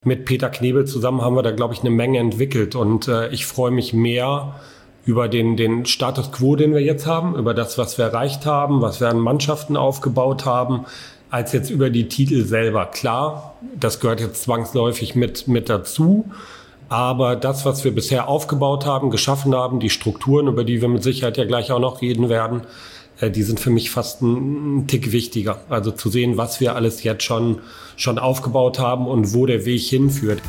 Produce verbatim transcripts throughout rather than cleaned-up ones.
Mit Peter Knebel zusammen haben wir da, glaube ich, eine Menge entwickelt. Und äh, ich freue mich mehr über den, den Status quo, den wir jetzt haben, über das, was wir erreicht haben, was wir an Mannschaften aufgebaut haben, als jetzt über die Titel selber. Klar, das gehört jetzt zwangsläufig mit, mit dazu. Aber das, was wir bisher aufgebaut haben, geschaffen haben, die Strukturen, über die wir mit Sicherheit ja gleich auch noch reden werden, die sind für mich fast ein Tick wichtiger. Also zu sehen, was wir alles jetzt schon, schon aufgebaut haben und wo der Weg hinführt.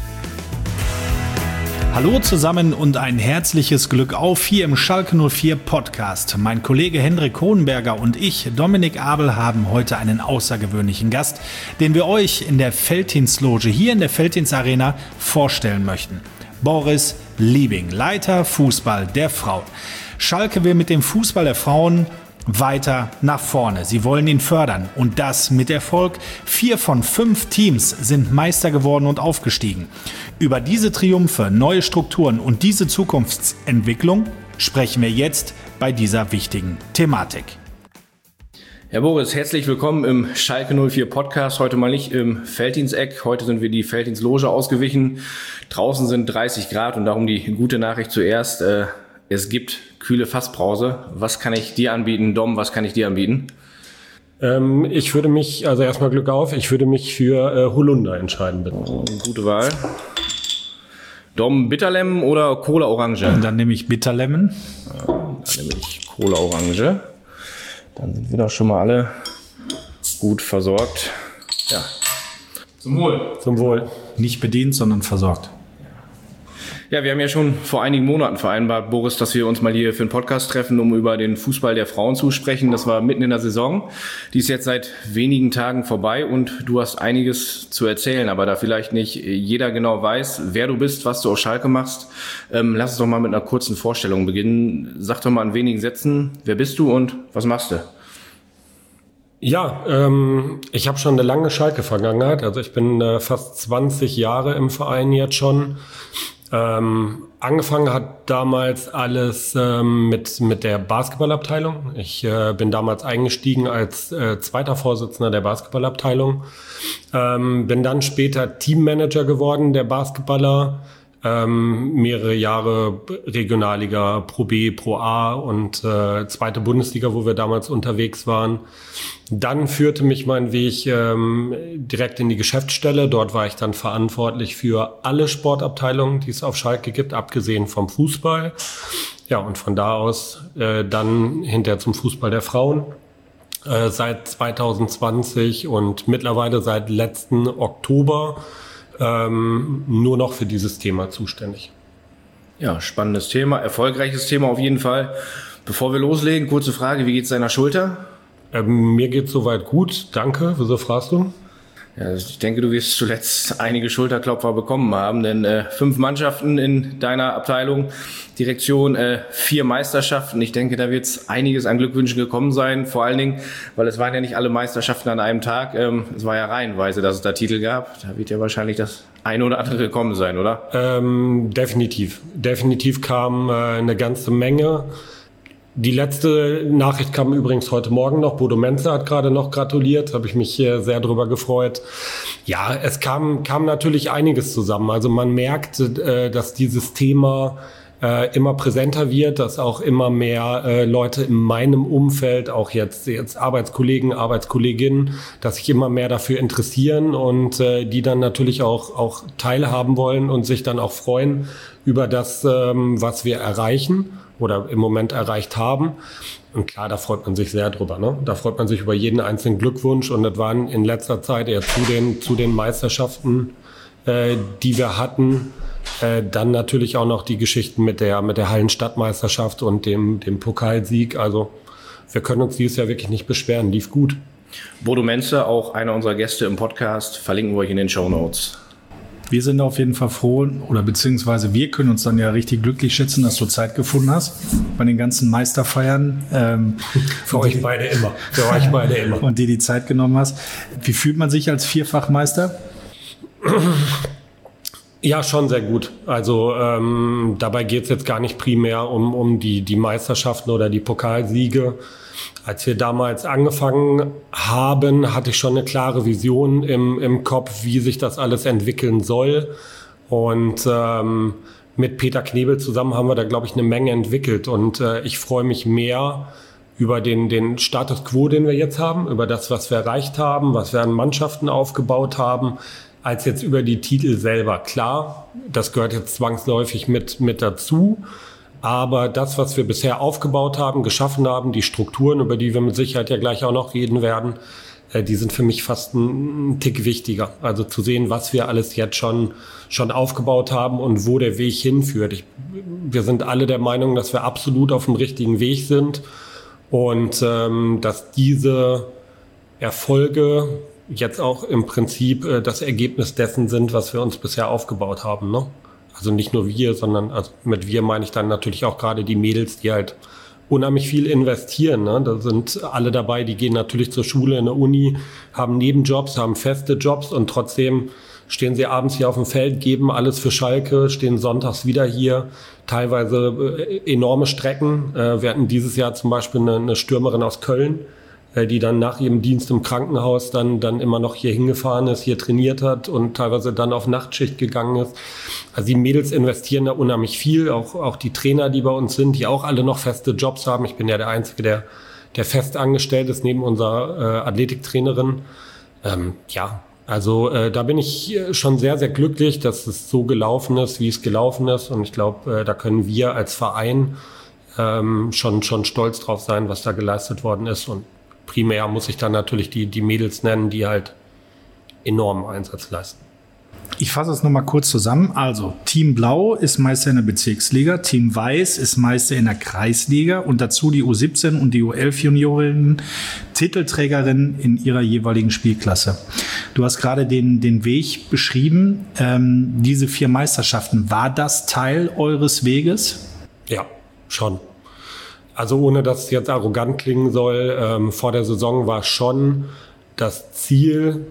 Hallo zusammen und ein herzliches Glück auf hier im Schalke null vier Podcast. Mein Kollege Hendrik Hohenberger und ich, Dominik Abel, haben heute einen außergewöhnlichen Gast, den wir euch in der Veltinsloge hier in der Veltins Arena vorstellen möchten. Boris Liebing, Leiter Fußball der Frauen. Schalke will mit dem Fußball der Frauen weiter nach vorne. Sie wollen ihn fördern und das mit Erfolg. Vier von fünf Teams sind Meister geworden und aufgestiegen. Über diese Triumphe, neue Strukturen und diese Zukunftsentwicklung sprechen wir jetzt bei dieser wichtigen Thematik. Herr Boris, herzlich willkommen im Schalke null vier Podcast. Heute mal nicht im Veltins-Eck. Heute sind wir die Veltins-Loge ausgewichen. Draußen sind dreißig Grad und darum die gute Nachricht zuerst. Äh, es gibt kühle Fassbrause. Was kann ich dir anbieten, Dom? Was kann ich dir anbieten? Ähm, ich würde mich, also erstmal Glück auf, ich würde mich für äh, Holunder entscheiden, bitte. Oh, gute Wahl. Dom, Bitterlemon oder Cola Orange? Und dann nehme ich Bitterlemon. Ja, dann nehme ich Cola Orange. Dann sind wir doch schon mal alle gut versorgt. Ja. Zum Wohl. Zum Wohl. Nicht bedient, sondern versorgt. Ja, wir haben ja schon vor einigen Monaten vereinbart, Boris, dass wir uns mal hier für einen Podcast treffen, um über den Fußball der Frauen zu sprechen. Das war mitten in der Saison. Die ist jetzt seit wenigen Tagen vorbei und du hast einiges zu erzählen. Aber da vielleicht nicht jeder genau weiß, wer du bist, was du auf Schalke machst, ähm, lass uns doch mal mit einer kurzen Vorstellung beginnen. Sag doch mal in wenigen Sätzen, wer bist du und was machst du? Ja, ähm, ich habe schon eine lange Schalke-Vergangenheit. Also ich bin äh, fast zwanzig Jahre im Verein jetzt schon. Ähm, angefangen hat damals alles ähm, mit mit der Basketballabteilung. Ich äh, bin damals eingestiegen als äh, zweiter Vorsitzender der Basketballabteilung. Ähm, bin dann später Teammanager geworden der Basketballer. Ähm, mehrere Jahre Regionalliga, Pro B, Pro A und äh, zweite Bundesliga, wo wir damals unterwegs waren. Dann führte mich mein Weg ähm, direkt in die Geschäftsstelle. Dort war ich dann verantwortlich für alle Sportabteilungen, die es auf Schalke gibt, abgesehen vom Fußball. Ja, und von da aus äh, dann hinterher zum Fußball der Frauen. Äh, seit zwanzig zwanzig und mittlerweile seit letzten Oktober Ähm, nur noch für dieses Thema zuständig. Ja, spannendes Thema, erfolgreiches Thema auf jeden Fall. Bevor wir loslegen, kurze Frage, wie geht's deiner Schulter? Ähm, mir geht's soweit gut, danke. Wieso fragst du? Ja, ich denke, du wirst zuletzt einige Schulterklopfer bekommen haben, denn äh, fünf Mannschaften in deiner Abteilung, Direktion, äh, vier Meisterschaften. Ich denke, da wird es einiges an Glückwünschen gekommen sein, vor allen Dingen, weil es waren ja nicht alle Meisterschaften an einem Tag. Ähm, es war ja reihenweise, dass es da Titel gab. Da wird ja wahrscheinlich das eine oder andere gekommen sein, oder? Ähm, definitiv. Definitiv kam äh, eine ganze Menge. Die letzte Nachricht kam übrigens heute Morgen noch. Bodo Menze hat gerade noch gratuliert, habe ich mich sehr drüber gefreut. Ja, es kam kam natürlich einiges zusammen. Also man merkt, äh, dass dieses Thema äh, immer präsenter wird, dass auch immer mehr äh, Leute in meinem Umfeld, auch jetzt jetzt Arbeitskollegen, Arbeitskolleginnen, dass sich immer mehr dafür interessieren und äh, die dann natürlich auch auch teilhaben wollen und sich dann auch freuen über das, ähm, was wir erreichen oder im Moment erreicht haben. Und klar, da freut man sich sehr drüber, ne? Da freut man sich über jeden einzelnen Glückwunsch. Und das waren in letzter Zeit eher zu den, zu den Meisterschaften, äh, die wir hatten, äh, dann natürlich auch noch die Geschichten mit der, mit der Hallenstadtmeisterschaft und dem, dem Pokalsieg. Also wir können uns dieses Jahr wirklich nicht beschweren. Lief gut. Bodo Menze, auch einer unserer Gäste im Podcast, verlinken wir euch in den Shownotes. Wir sind auf jeden Fall froh, oder beziehungsweise wir können uns dann ja richtig glücklich schätzen, dass du Zeit gefunden hast bei den ganzen Meisterfeiern. Ähm, Für euch die, beide immer. Für euch beide immer. Und dir die Zeit genommen hast. Wie fühlt man sich als Vierfachmeister? Ja, schon sehr gut. Also ähm, dabei geht es jetzt gar nicht primär um, um die, die Meisterschaften oder die Pokalsiege. Als wir damals angefangen haben, hatte ich schon eine klare Vision im, im Kopf, wie sich das alles entwickeln soll. Und ähm, mit Peter Knebel zusammen haben wir da, glaube ich, eine Menge entwickelt. Und äh, ich freue mich mehr über den, den Status quo, den wir jetzt haben, über das, was wir erreicht haben, was wir an Mannschaften aufgebaut haben, als jetzt über die Titel selber. Klar, das gehört jetzt zwangsläufig mit, mit dazu. Aber das, was wir bisher aufgebaut haben, geschaffen haben, die Strukturen, über die wir mit Sicherheit ja gleich auch noch reden werden, äh, die sind für mich fast ein Tick wichtiger. Also zu sehen, was wir alles jetzt schon, schon aufgebaut haben und wo der Weg hinführt. Ich, wir sind alle der Meinung, dass wir absolut auf dem richtigen Weg sind und ähm, dass diese Erfolge jetzt auch im Prinzip äh, das Ergebnis dessen sind, was wir uns bisher aufgebaut haben, ne? Also nicht nur wir, sondern also mit wir meine ich dann natürlich auch gerade die Mädels, die halt unheimlich viel investieren, ne? Da sind alle dabei, die gehen natürlich zur Schule, in der Uni, haben Nebenjobs, haben feste Jobs und trotzdem stehen sie abends hier auf dem Feld, geben alles für Schalke, stehen sonntags wieder hier, teilweise äh, enorme Strecken. Äh, wir hatten dieses Jahr zum Beispiel eine, eine Stürmerin aus Köln, die dann nach ihrem Dienst im Krankenhaus dann, dann immer noch hier hingefahren ist, hier trainiert hat und teilweise dann auf Nachtschicht gegangen ist. Also die Mädels investieren da unheimlich viel, auch, auch die Trainer, die bei uns sind, die auch alle noch feste Jobs haben. Ich bin ja der Einzige, der, der fest angestellt ist, neben unserer äh, Athletiktrainerin. Ähm, ja, also äh, da bin ich schon sehr, sehr glücklich, dass es so gelaufen ist, wie es gelaufen ist. Und ich glaube, äh, da können wir als Verein ähm, schon, schon stolz drauf sein, was da geleistet worden ist. Und primär muss ich dann natürlich die, die Mädels nennen, die halt enormen Einsatz leisten. Ich fasse es nochmal kurz zusammen. Also Team Blau ist Meister in der Bezirksliga, Team Weiß ist Meister in der Kreisliga und dazu die U siebzehn und die U elf Juniorinnen, Titelträgerinnen in ihrer jeweiligen Spielklasse. Du hast gerade den, den Weg beschrieben. Ähm, diese vier Meisterschaften, war das Teil eures Weges? Ja, schon. Also ohne, dass es jetzt arrogant klingen soll, ähm, vor der Saison war schon das Ziel,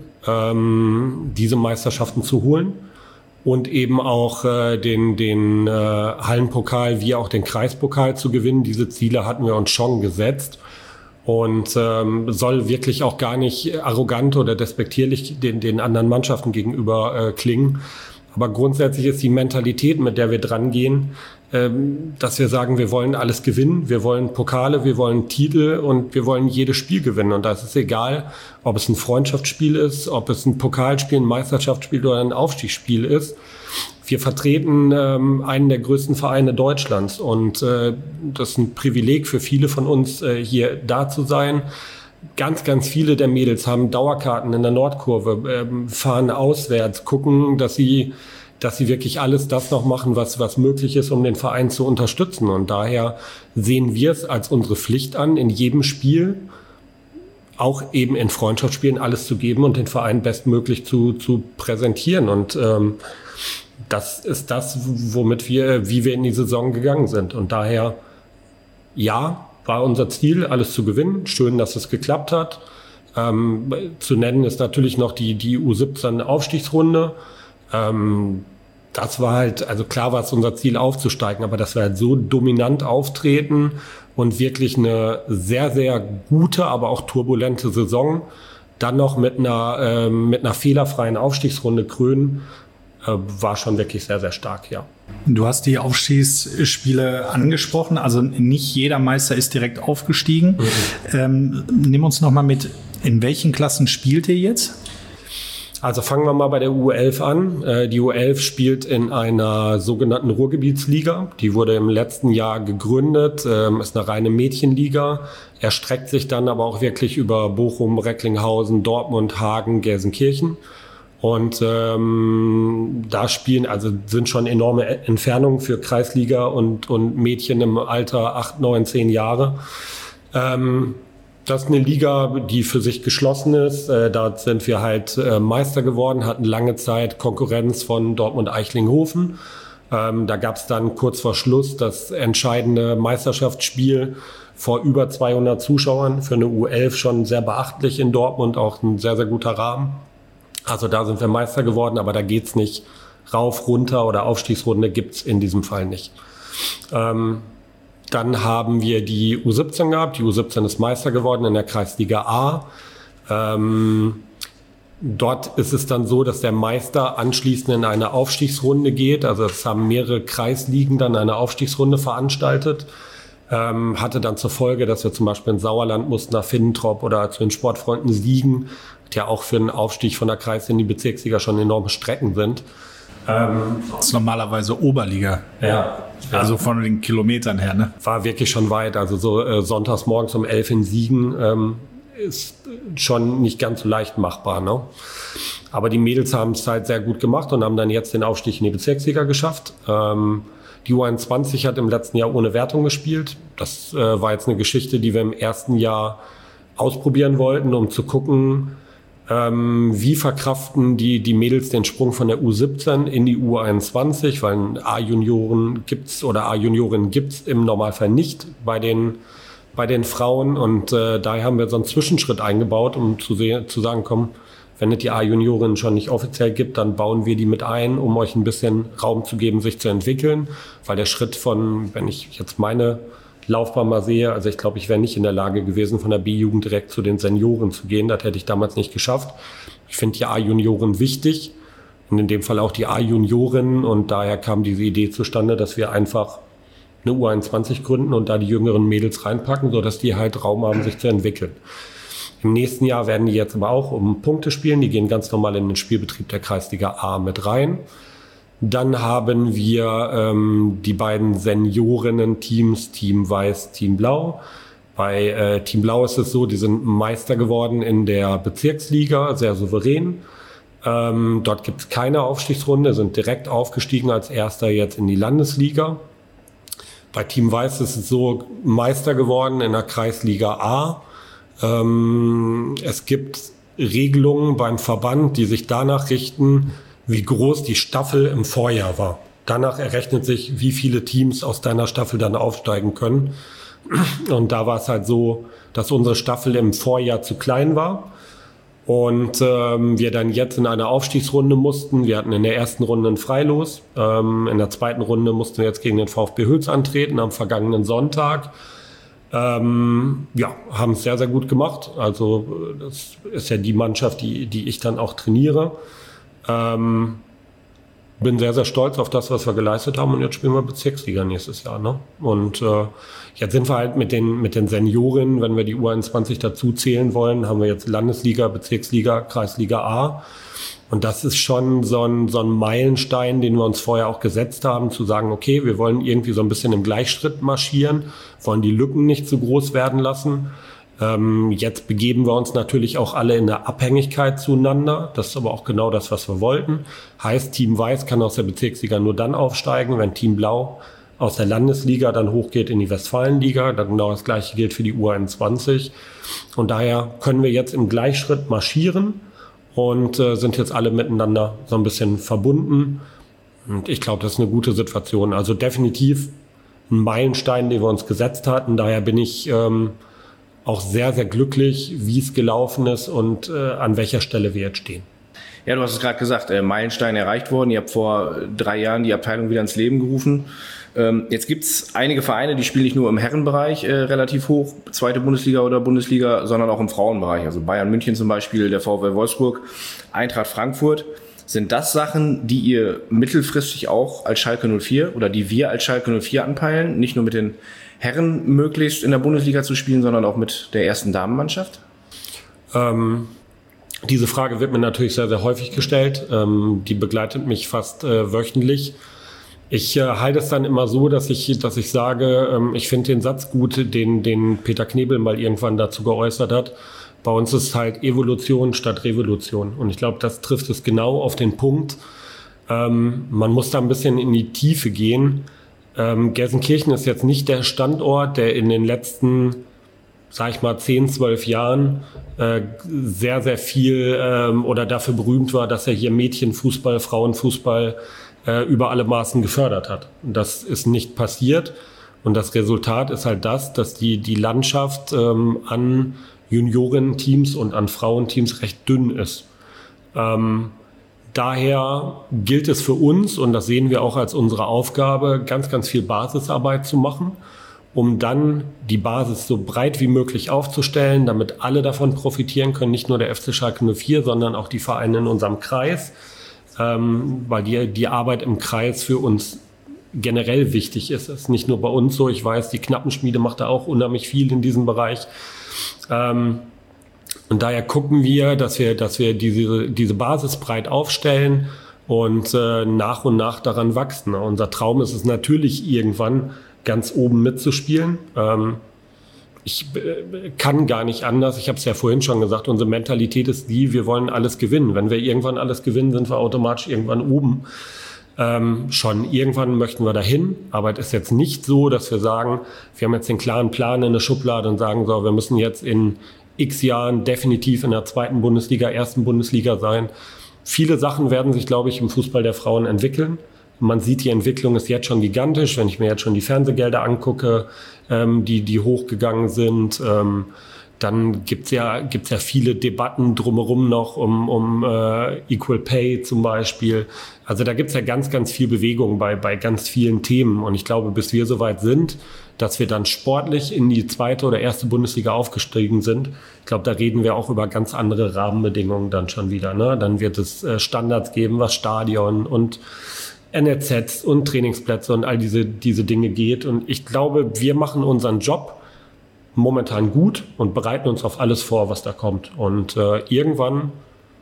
ähm, diese Meisterschaften zu holen und eben auch äh, den, den äh, Hallenpokal wie auch den Kreispokal zu gewinnen. Diese Ziele hatten wir uns schon gesetzt und ähm, soll wirklich auch gar nicht arrogant oder despektierlich den, den anderen Mannschaften gegenüber äh, klingen. Aber grundsätzlich ist die Mentalität, mit der wir dran gehen, ähm, dass wir sagen, wir wollen alles gewinnen, wir wollen Pokale, wir wollen Titel und wir wollen jedes Spiel gewinnen. Und da ist es egal, ob es ein Freundschaftsspiel ist, ob es ein Pokalspiel, ein Meisterschaftsspiel oder ein Aufstiegsspiel ist. Wir vertreten ähm, einen der größten Vereine Deutschlands und äh, das ist ein Privileg für viele von uns, äh, hier da zu sein. Ganz, ganz viele der Mädels haben Dauerkarten in der Nordkurve, ähm, fahren auswärts, gucken, dass sie, dass sie wirklich alles das noch machen, was, was möglich ist, um den Verein zu unterstützen. Und daher sehen wir es als unsere Pflicht an, in jedem Spiel, auch eben in Freundschaftsspielen, alles zu geben und den Verein bestmöglich zu, zu präsentieren. Und ähm, das ist das, womit wir, wie wir in die Saison gegangen sind. Und daher, ja, war unser Ziel, alles zu gewinnen. Schön, dass es geklappt hat. Ähm, zu nennen ist natürlich noch die, die U siebzehn Aufstiegsrunde. Ähm, das war halt, also klar war es unser Ziel aufzusteigen, aber dass wir halt so dominant auftreten und wirklich eine sehr, sehr gute, aber auch turbulente Saison dann noch mit einer, äh, mit einer fehlerfreien Aufstiegsrunde krönen, äh, war schon wirklich sehr, sehr stark, ja. Du hast die Aufstiegsspiele angesprochen, also nicht jeder Meister ist direkt aufgestiegen. Mhm. Ähm, nimm uns noch mal mit, in welchen Klassen spielt ihr jetzt? Also fangen wir mal bei der U elf an. Äh, die U elf spielt in einer sogenannten Ruhrgebietsliga. Die wurde im letzten Jahr gegründet, ähm, ist eine reine Mädchenliga, erstreckt sich dann aber auch wirklich über Bochum, Recklinghausen, Dortmund, Hagen, Gelsenkirchen. Und ähm, da spielen, also sind schon enorme Entfernungen für Kreisliga und, und Mädchen im Alter acht, neun, zehn Jahre. Ähm, das ist eine Liga, die für sich geschlossen ist. Äh, da sind wir halt äh, Meister geworden, hatten lange Zeit Konkurrenz von Dortmund-Eichlinghofen. Ähm, da gab es dann kurz vor Schluss das entscheidende Meisterschaftsspiel vor über zweihundert Zuschauern. Für eine U elf schon sehr beachtlich in Dortmund, auch ein sehr, sehr guter Rahmen. Also da sind wir Meister geworden, aber da geht's nicht rauf, runter oder Aufstiegsrunde gibt's in diesem Fall nicht. Ähm, dann haben wir die U siebzehn gehabt. Die U siebzehn ist Meister geworden in der Kreisliga A. Ähm, dort ist es dann so, dass der Meister anschließend in eine Aufstiegsrunde geht. Also es haben mehrere Kreisligen dann eine Aufstiegsrunde veranstaltet. Ähm, hatte dann zur Folge, dass wir zum Beispiel in Sauerland mussten nach Finnentrop oder zu den Sportfreunden Siegen, die ja auch für einen Aufstieg von der Kreis in die Bezirksliga schon enorme Strecken sind. Ähm, das ist normalerweise Oberliga. Ja. Also von den Kilometern her, ne? War wirklich schon weit. Also so äh, sonntags morgens um elf in Siegen ähm, ist schon nicht ganz so leicht machbar, ne? Aber die Mädels haben es halt sehr gut gemacht und haben dann jetzt den Aufstieg in die Bezirksliga geschafft. Ähm, die U einundzwanzig hat im letzten Jahr ohne Wertung gespielt. Das äh, war jetzt eine Geschichte, die wir im ersten Jahr ausprobieren wollten, um zu gucken, ähm, wie verkraften die, die Mädels den Sprung von der U siebzehn in die U einundzwanzig, weil A-Junioren gibt's oder A-Juniorinnen gibt's im Normalfall nicht bei den, bei den Frauen. Und äh, daher haben wir so einen Zwischenschritt eingebaut, um zu, sehen, zu sagen, komm, wenn es die A-Juniorinnen schon nicht offiziell gibt, dann bauen wir die mit ein, um euch ein bisschen Raum zu geben, sich zu entwickeln. Weil der Schritt von, wenn ich jetzt meine Laufbahn mal sehe, also ich glaube, ich wäre nicht in der Lage gewesen, von der B-Jugend direkt zu den Senioren zu gehen. Das hätte ich damals nicht geschafft. Ich finde die A-Junioren wichtig und in dem Fall auch die A-Juniorinnen. Und daher kam diese Idee zustande, dass wir einfach eine U einundzwanzig gründen und da die jüngeren Mädels reinpacken, sodass die halt Raum haben, sich zu entwickeln. Im nächsten Jahr werden die jetzt aber auch um Punkte spielen. Die gehen ganz normal in den Spielbetrieb der Kreisliga A mit rein. Dann haben wir ähm, die beiden Seniorinnen-Teams, Team Weiß, Team Blau. Bei äh, Team Blau ist es so, die sind Meister geworden in der Bezirksliga, sehr souverän. Ähm, dort gibt es keine Aufstiegsrunde, sind direkt aufgestiegen als Erster jetzt in die Landesliga. Bei Team Weiß ist es so, Meister geworden in der Kreisliga A. Ähm, es gibt Regelungen beim Verband, die sich danach richten, wie groß die Staffel im Vorjahr war. Danach errechnet sich, wie viele Teams aus deiner Staffel dann aufsteigen können. Und da war es halt so, dass unsere Staffel im Vorjahr zu klein war und ähm, wir dann jetzt in eine Aufstiegsrunde mussten. Wir hatten in der ersten Runde ein Freilos. Ähm, in der zweiten Runde mussten wir jetzt gegen den VfB Hüls antreten am vergangenen Sonntag. Ähm, ja, haben es sehr, sehr gut gemacht. Also das ist ja die Mannschaft, die, die ich dann auch trainiere. Ähm, bin sehr, sehr stolz auf das, was wir geleistet haben und jetzt spielen wir Bezirksliga nächstes Jahr, ne? Und äh, jetzt sind wir halt mit den, mit den Senioren, wenn wir die U einundzwanzig dazu zählen wollen, haben wir jetzt Landesliga, Bezirksliga, Kreisliga A. Und das ist schon so ein, so ein Meilenstein, den wir uns vorher auch gesetzt haben, zu sagen, okay, wir wollen irgendwie so ein bisschen im Gleichschritt marschieren, wollen die Lücken nicht zu groß werden lassen. Ähm, jetzt begeben wir uns natürlich auch alle in der Abhängigkeit zueinander. Das ist aber auch genau das, was wir wollten. Heißt, Team Weiß kann aus der Bezirksliga nur dann aufsteigen, wenn Team Blau aus der Landesliga dann hochgeht in die Westfalenliga. Dann genau das Gleiche gilt für die U einundzwanzig. Und daher können wir jetzt im Gleichschritt marschieren und äh, sind jetzt alle miteinander so ein bisschen verbunden. Und ich glaube, das ist eine gute Situation. Also definitiv ein Meilenstein, den wir uns gesetzt hatten. Daher bin ich ähm, auch sehr, sehr glücklich, wie es gelaufen ist und äh, an welcher Stelle wir jetzt stehen. Ja, du hast es gerade gesagt, äh, Meilenstein erreicht worden. Ihr habt vor drei Jahren die Abteilung wieder ins Leben gerufen. Ähm, jetzt gibt's einige Vereine, die spielen nicht nur im Herrenbereich äh, relativ hoch, zweite Bundesliga oder Bundesliga, sondern auch im Frauenbereich. Also Bayern München zum Beispiel, der VfL Wolfsburg, Eintracht Frankfurt. Sind das Sachen, die ihr mittelfristig auch als Schalke null vier oder die wir als Schalke null vier anpeilen? Nicht nur mit den Herren möglichst in der Bundesliga zu spielen, sondern auch mit der ersten Damenmannschaft? Ähm, diese Frage wird mir natürlich sehr, sehr häufig gestellt. Ähm, die begleitet mich fast äh, wöchentlich. Ich äh, halte es dann immer so, dass ich, dass ich sage, ähm, ich finde den Satz gut, den, den Peter Knebel mal irgendwann dazu geäußert hat. Bei uns ist halt Evolution statt Revolution. Und ich glaube, das trifft es genau auf den Punkt. Ähm, man muss da ein bisschen in die Tiefe gehen. Ähm, Gelsenkirchen ist jetzt nicht der Standort, der in den letzten, sag ich mal, zehn, zwölf Jahren äh, sehr, sehr viel ähm, oder dafür berühmt war, dass er hier Mädchenfußball, Frauenfußball äh, über alle Maßen gefördert hat. Und das ist nicht passiert. Und das Resultat ist halt das, dass die, die Landschaft ähm, an Juniorenteams und an Frauenteams recht dünn ist. Ähm, daher gilt es für uns, und das sehen wir auch als unsere Aufgabe, ganz, ganz viel Basisarbeit zu machen, um dann die Basis so breit wie möglich aufzustellen, damit alle davon profitieren können, nicht nur der F C Schalke null vier, sondern auch die Vereine in unserem Kreis, ähm, weil die, die Arbeit im Kreis für uns generell wichtig ist. Es ist nicht nur bei uns so, ich weiß, die Knappenschmiede macht da auch unheimlich viel in diesem Bereich. Ähm, und daher gucken wir, dass wir, dass wir diese, diese Basis breit aufstellen und äh, nach und nach daran wachsen. Unser Traum ist es natürlich, irgendwann ganz oben mitzuspielen. Ähm, ich äh, kann gar nicht anders. Ich habe es ja vorhin schon gesagt, unsere Mentalität ist die, wir wollen alles gewinnen. Wenn wir irgendwann alles gewinnen, sind wir automatisch irgendwann oben. Ähm, schon irgendwann möchten wir dahin, aber es ist jetzt nicht so, dass wir sagen, wir haben jetzt den klaren Plan in der Schublade und sagen, so, wir müssen jetzt in x Jahren definitiv in der zweiten Bundesliga, ersten Bundesliga sein. Viele Sachen werden sich, glaube ich, im Fußball der Frauen entwickeln. Man sieht, die Entwicklung ist jetzt schon gigantisch, wenn ich mir jetzt schon die Fernsehgelder angucke, ähm, die, die hochgegangen sind. Ähm, dann gibt's ja, gibt's ja viele Debatten drumherum noch um, um äh, Equal Pay zum Beispiel. Also da gibt's ja ganz, ganz viel Bewegung bei, bei ganz vielen Themen. Und ich glaube, bis wir soweit sind, dass wir dann sportlich in die zweite oder erste Bundesliga aufgestiegen sind, ich glaube, da reden wir auch über ganz andere Rahmenbedingungen dann schon wieder. Ne? Dann wird es äh, Standards geben, was Stadion und N R Zs und Trainingsplätze und all diese, diese Dinge geht. Und ich glaube, wir machen unseren Job momentan gut und bereiten uns auf alles vor, was da kommt. Und äh, irgendwann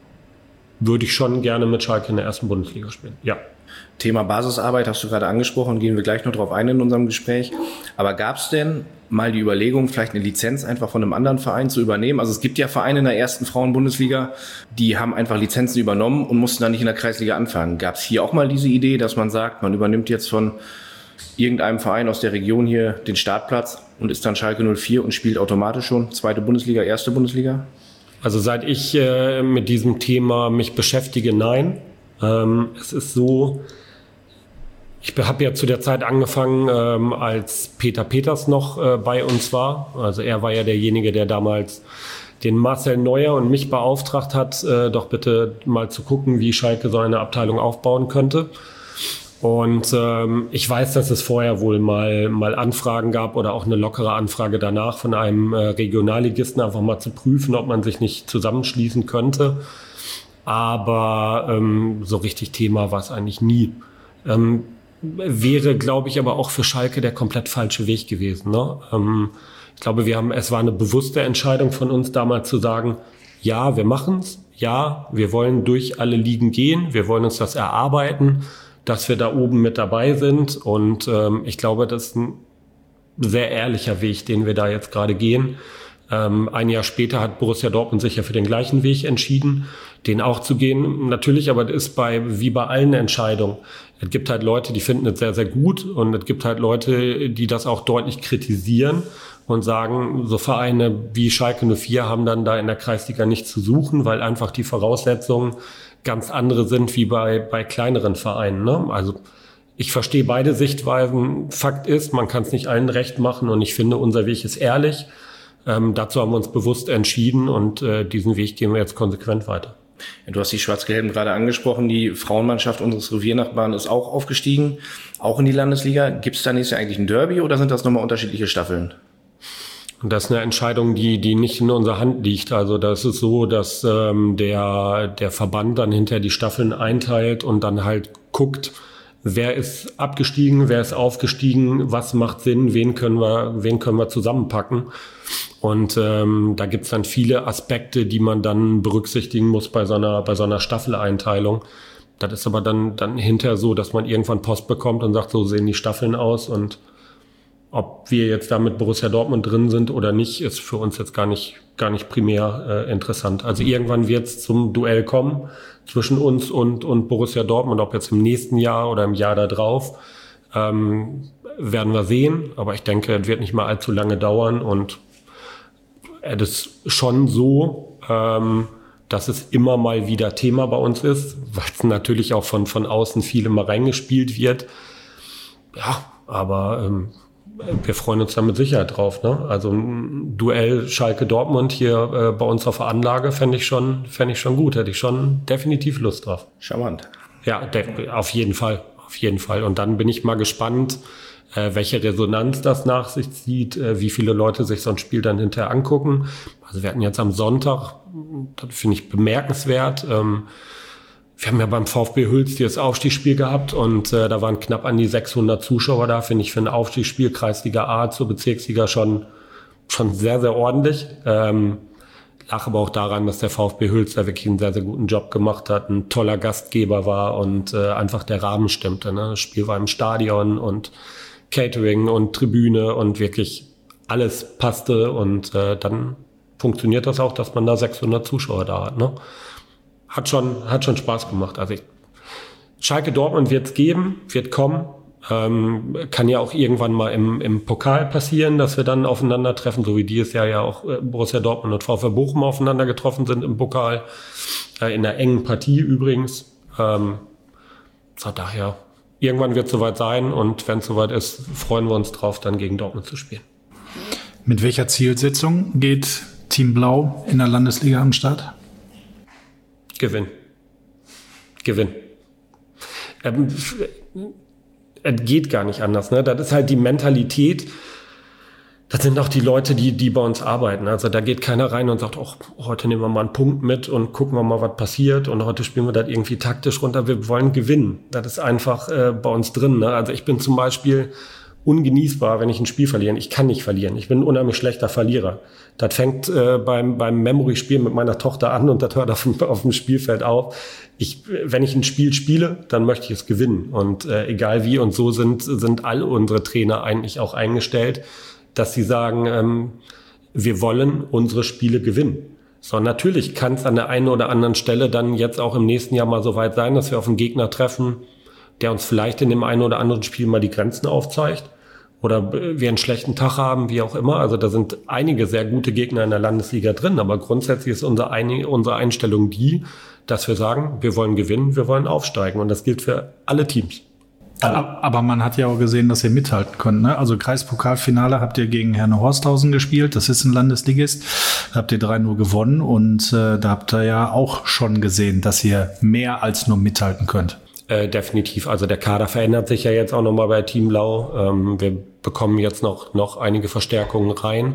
würde ich schon gerne mit Schalke in der ersten Bundesliga spielen. Ja. Thema Basisarbeit hast du gerade angesprochen, gehen wir gleich noch drauf ein in unserem Gespräch. Aber gab es denn mal die Überlegung, vielleicht eine Lizenz einfach von einem anderen Verein zu übernehmen? Also es gibt ja Vereine in der ersten Frauen-Bundesliga, die haben einfach Lizenzen übernommen und mussten dann nicht in der Kreisliga anfangen. Gab es hier auch mal diese Idee, dass man sagt, man übernimmt jetzt von irgendeinem Verein aus der Region hier den Startplatz und ist dann Schalke null vier und spielt automatisch schon zweite Bundesliga, erste Bundesliga? Also seit ich äh, mit diesem Thema mich beschäftige, nein. Ähm, es ist so, ich habe ja zu der Zeit angefangen, ähm, als Peter Peters noch äh, bei uns war. Also er war ja derjenige, der damals den Marcel Neuer und mich beauftragt hat, äh, doch bitte mal zu gucken, wie Schalke so eine Abteilung aufbauen könnte. Und ähm, ich weiß, dass es vorher wohl mal mal Anfragen gab oder auch eine lockere Anfrage danach von einem äh, Regionalligisten, einfach mal zu prüfen, ob man sich nicht zusammenschließen könnte. Aber ähm, so richtig Thema war es eigentlich nie. Ähm, wäre, glaube ich, aber auch für Schalke der komplett falsche Weg gewesen. Ne? Ähm, ich glaube, wir haben, es war eine bewusste Entscheidung von uns damals zu sagen, ja, wir machen's, ja, wir wollen durch alle Ligen gehen, wir wollen uns das erarbeiten, dass wir da oben mit dabei sind. Und ähm, ich glaube, das ist ein sehr ehrlicher Weg, den wir da jetzt gerade gehen. Ähm, ein Jahr später hat Borussia Dortmund sich ja für den gleichen Weg entschieden, den auch zu gehen. Natürlich, aber das ist bei, wie bei allen Entscheidungen. Es gibt halt Leute, die finden es sehr, sehr gut. Und es gibt halt Leute, die das auch deutlich kritisieren und sagen, so Vereine wie Schalke null vier haben dann da in der Kreisliga nichts zu suchen, weil einfach die Voraussetzungen ganz andere sind wie bei, bei kleineren Vereinen. Ne? Also ich verstehe beide Sichtweisen. Fakt ist, man kann es nicht allen recht machen und ich finde, unser Weg ist ehrlich. Ähm, dazu haben wir uns bewusst entschieden und äh, diesen Weg gehen wir jetzt konsequent weiter. Ja, du hast die Schwarz-Gelben gerade angesprochen. Die Frauenmannschaft unseres Reviernachbarn ist auch aufgestiegen, auch in die Landesliga. Gibt es da nächstes Jahr eigentlich ein Derby oder sind das nochmal unterschiedliche Staffeln? Und das ist eine Entscheidung, die die nicht in unserer Hand liegt. Also das ist so, dass ähm, der der Verband dann hinterher die Staffeln einteilt und dann halt guckt, wer ist abgestiegen, wer ist aufgestiegen, was macht Sinn, wen können wir wen können wir zusammenpacken. Und ähm, da gibt's dann viele Aspekte, die man dann berücksichtigen muss bei so einer bei so einer Staffeleinteilung. Das ist aber dann dann hinterher so, dass man irgendwann Post bekommt und sagt, so sehen die Staffeln aus und ob wir jetzt da mit Borussia Dortmund drin sind oder nicht, ist für uns jetzt gar nicht gar nicht primär äh, interessant. Also irgendwann wird es zum Duell kommen zwischen uns und und Borussia Dortmund, ob jetzt im nächsten Jahr oder im Jahr da drauf, ähm, werden wir sehen. Aber ich denke, es wird nicht mal allzu lange dauern und es ist schon so, ähm, dass es immer mal wieder Thema bei uns ist, weil es natürlich auch von von außen viel immer reingespielt wird. Ja, aber ähm, wir freuen uns da mit Sicherheit drauf. Ne? Also ein Duell Schalke-Dortmund hier äh, bei uns auf der Anlage fände ich schon, fände ich schon gut. Hätte ich schon definitiv Lust drauf. Charmant. Ja, de- auf jeden Fall. Auf jeden Fall. Und dann bin ich mal gespannt, äh, welche Resonanz das nach sich zieht, äh, wie viele Leute sich so ein Spiel dann hinterher angucken. Also wir hatten jetzt am Sonntag, das finde ich bemerkenswert, ähm, wir haben ja beim VfB Hüls das Aufstiegsspiel gehabt und äh, da waren knapp an die sechshundert Zuschauer da, finde ich für ein Aufstiegsspiel Kreisliga A zur Bezirksliga schon schon sehr, sehr ordentlich. Ähm, lag aber auch daran, dass der VfB Hüls da wirklich einen sehr, sehr guten Job gemacht hat, ein toller Gastgeber war und äh, einfach der Rahmen stimmte. Ne? Das Spiel war im Stadion und Catering und Tribüne und wirklich alles passte und äh, dann funktioniert das auch, dass man da sechshundert Zuschauer da hat. Ne? Hat schon, hat schon Spaß gemacht. Also ich, Schalke Dortmund wird es geben, wird kommen. Ähm, kann ja auch irgendwann mal im, im Pokal passieren, dass wir dann aufeinandertreffen, so wie dieses Jahr ja auch äh, Borussia Dortmund und VfB Bochum aufeinander getroffen sind im Pokal. Äh, in einer engen Partie übrigens. Ähm, so daher, irgendwann wird es soweit sein und wenn es soweit ist, freuen wir uns drauf, dann gegen Dortmund zu spielen. Mit welcher Zielsetzung geht Team Blau in der Landesliga am Start? Gewinn. Gewinn. Ähm, es geht gar nicht anders. Ne? Das ist halt die Mentalität. Das sind auch die Leute, die, die bei uns arbeiten. Also da geht keiner rein und sagt, oh, heute nehmen wir mal einen Punkt mit und gucken wir mal, was passiert. Und heute spielen wir das irgendwie taktisch runter. Wir wollen gewinnen. Das ist einfach äh, bei uns drin. Ne? Also ich bin zum Beispiel ungenießbar, wenn ich ein Spiel verliere. Ich kann nicht verlieren. Ich bin ein unheimlich schlechter Verlierer. Das fängt äh, beim, beim Memory-Spiel mit meiner Tochter an und das hört auf dem, auf dem Spielfeld auf. Ich, wenn ich ein Spiel spiele, dann möchte ich es gewinnen. Und äh, egal wie, und so sind, sind all unsere Trainer eigentlich auch eingestellt, dass sie sagen, ähm, wir wollen unsere Spiele gewinnen. So, natürlich kann es an der einen oder anderen Stelle dann jetzt auch im nächsten Jahr mal so weit sein, dass wir auf einen Gegner treffen, der uns vielleicht in dem einen oder anderen Spiel mal die Grenzen aufzeigt oder wir einen schlechten Tag haben, wie auch immer. Also da sind einige sehr gute Gegner in der Landesliga drin, aber grundsätzlich ist unsere, Ein- unsere Einstellung die, dass wir sagen, wir wollen gewinnen, wir wollen aufsteigen und das gilt für alle Teams. Aber, aber man hat ja auch gesehen, dass ihr mithalten könnt. Ne? Also Kreispokalfinale habt ihr gegen Herne Horsthausen gespielt, das ist ein Landesligist, da habt ihr drei null gewonnen und äh, da habt ihr ja auch schon gesehen, dass ihr mehr als nur mithalten könnt. Äh, definitiv. Also der Kader verändert sich ja jetzt auch nochmal bei Team Blau. Ähm, wir bekommen jetzt noch, noch einige Verstärkungen rein.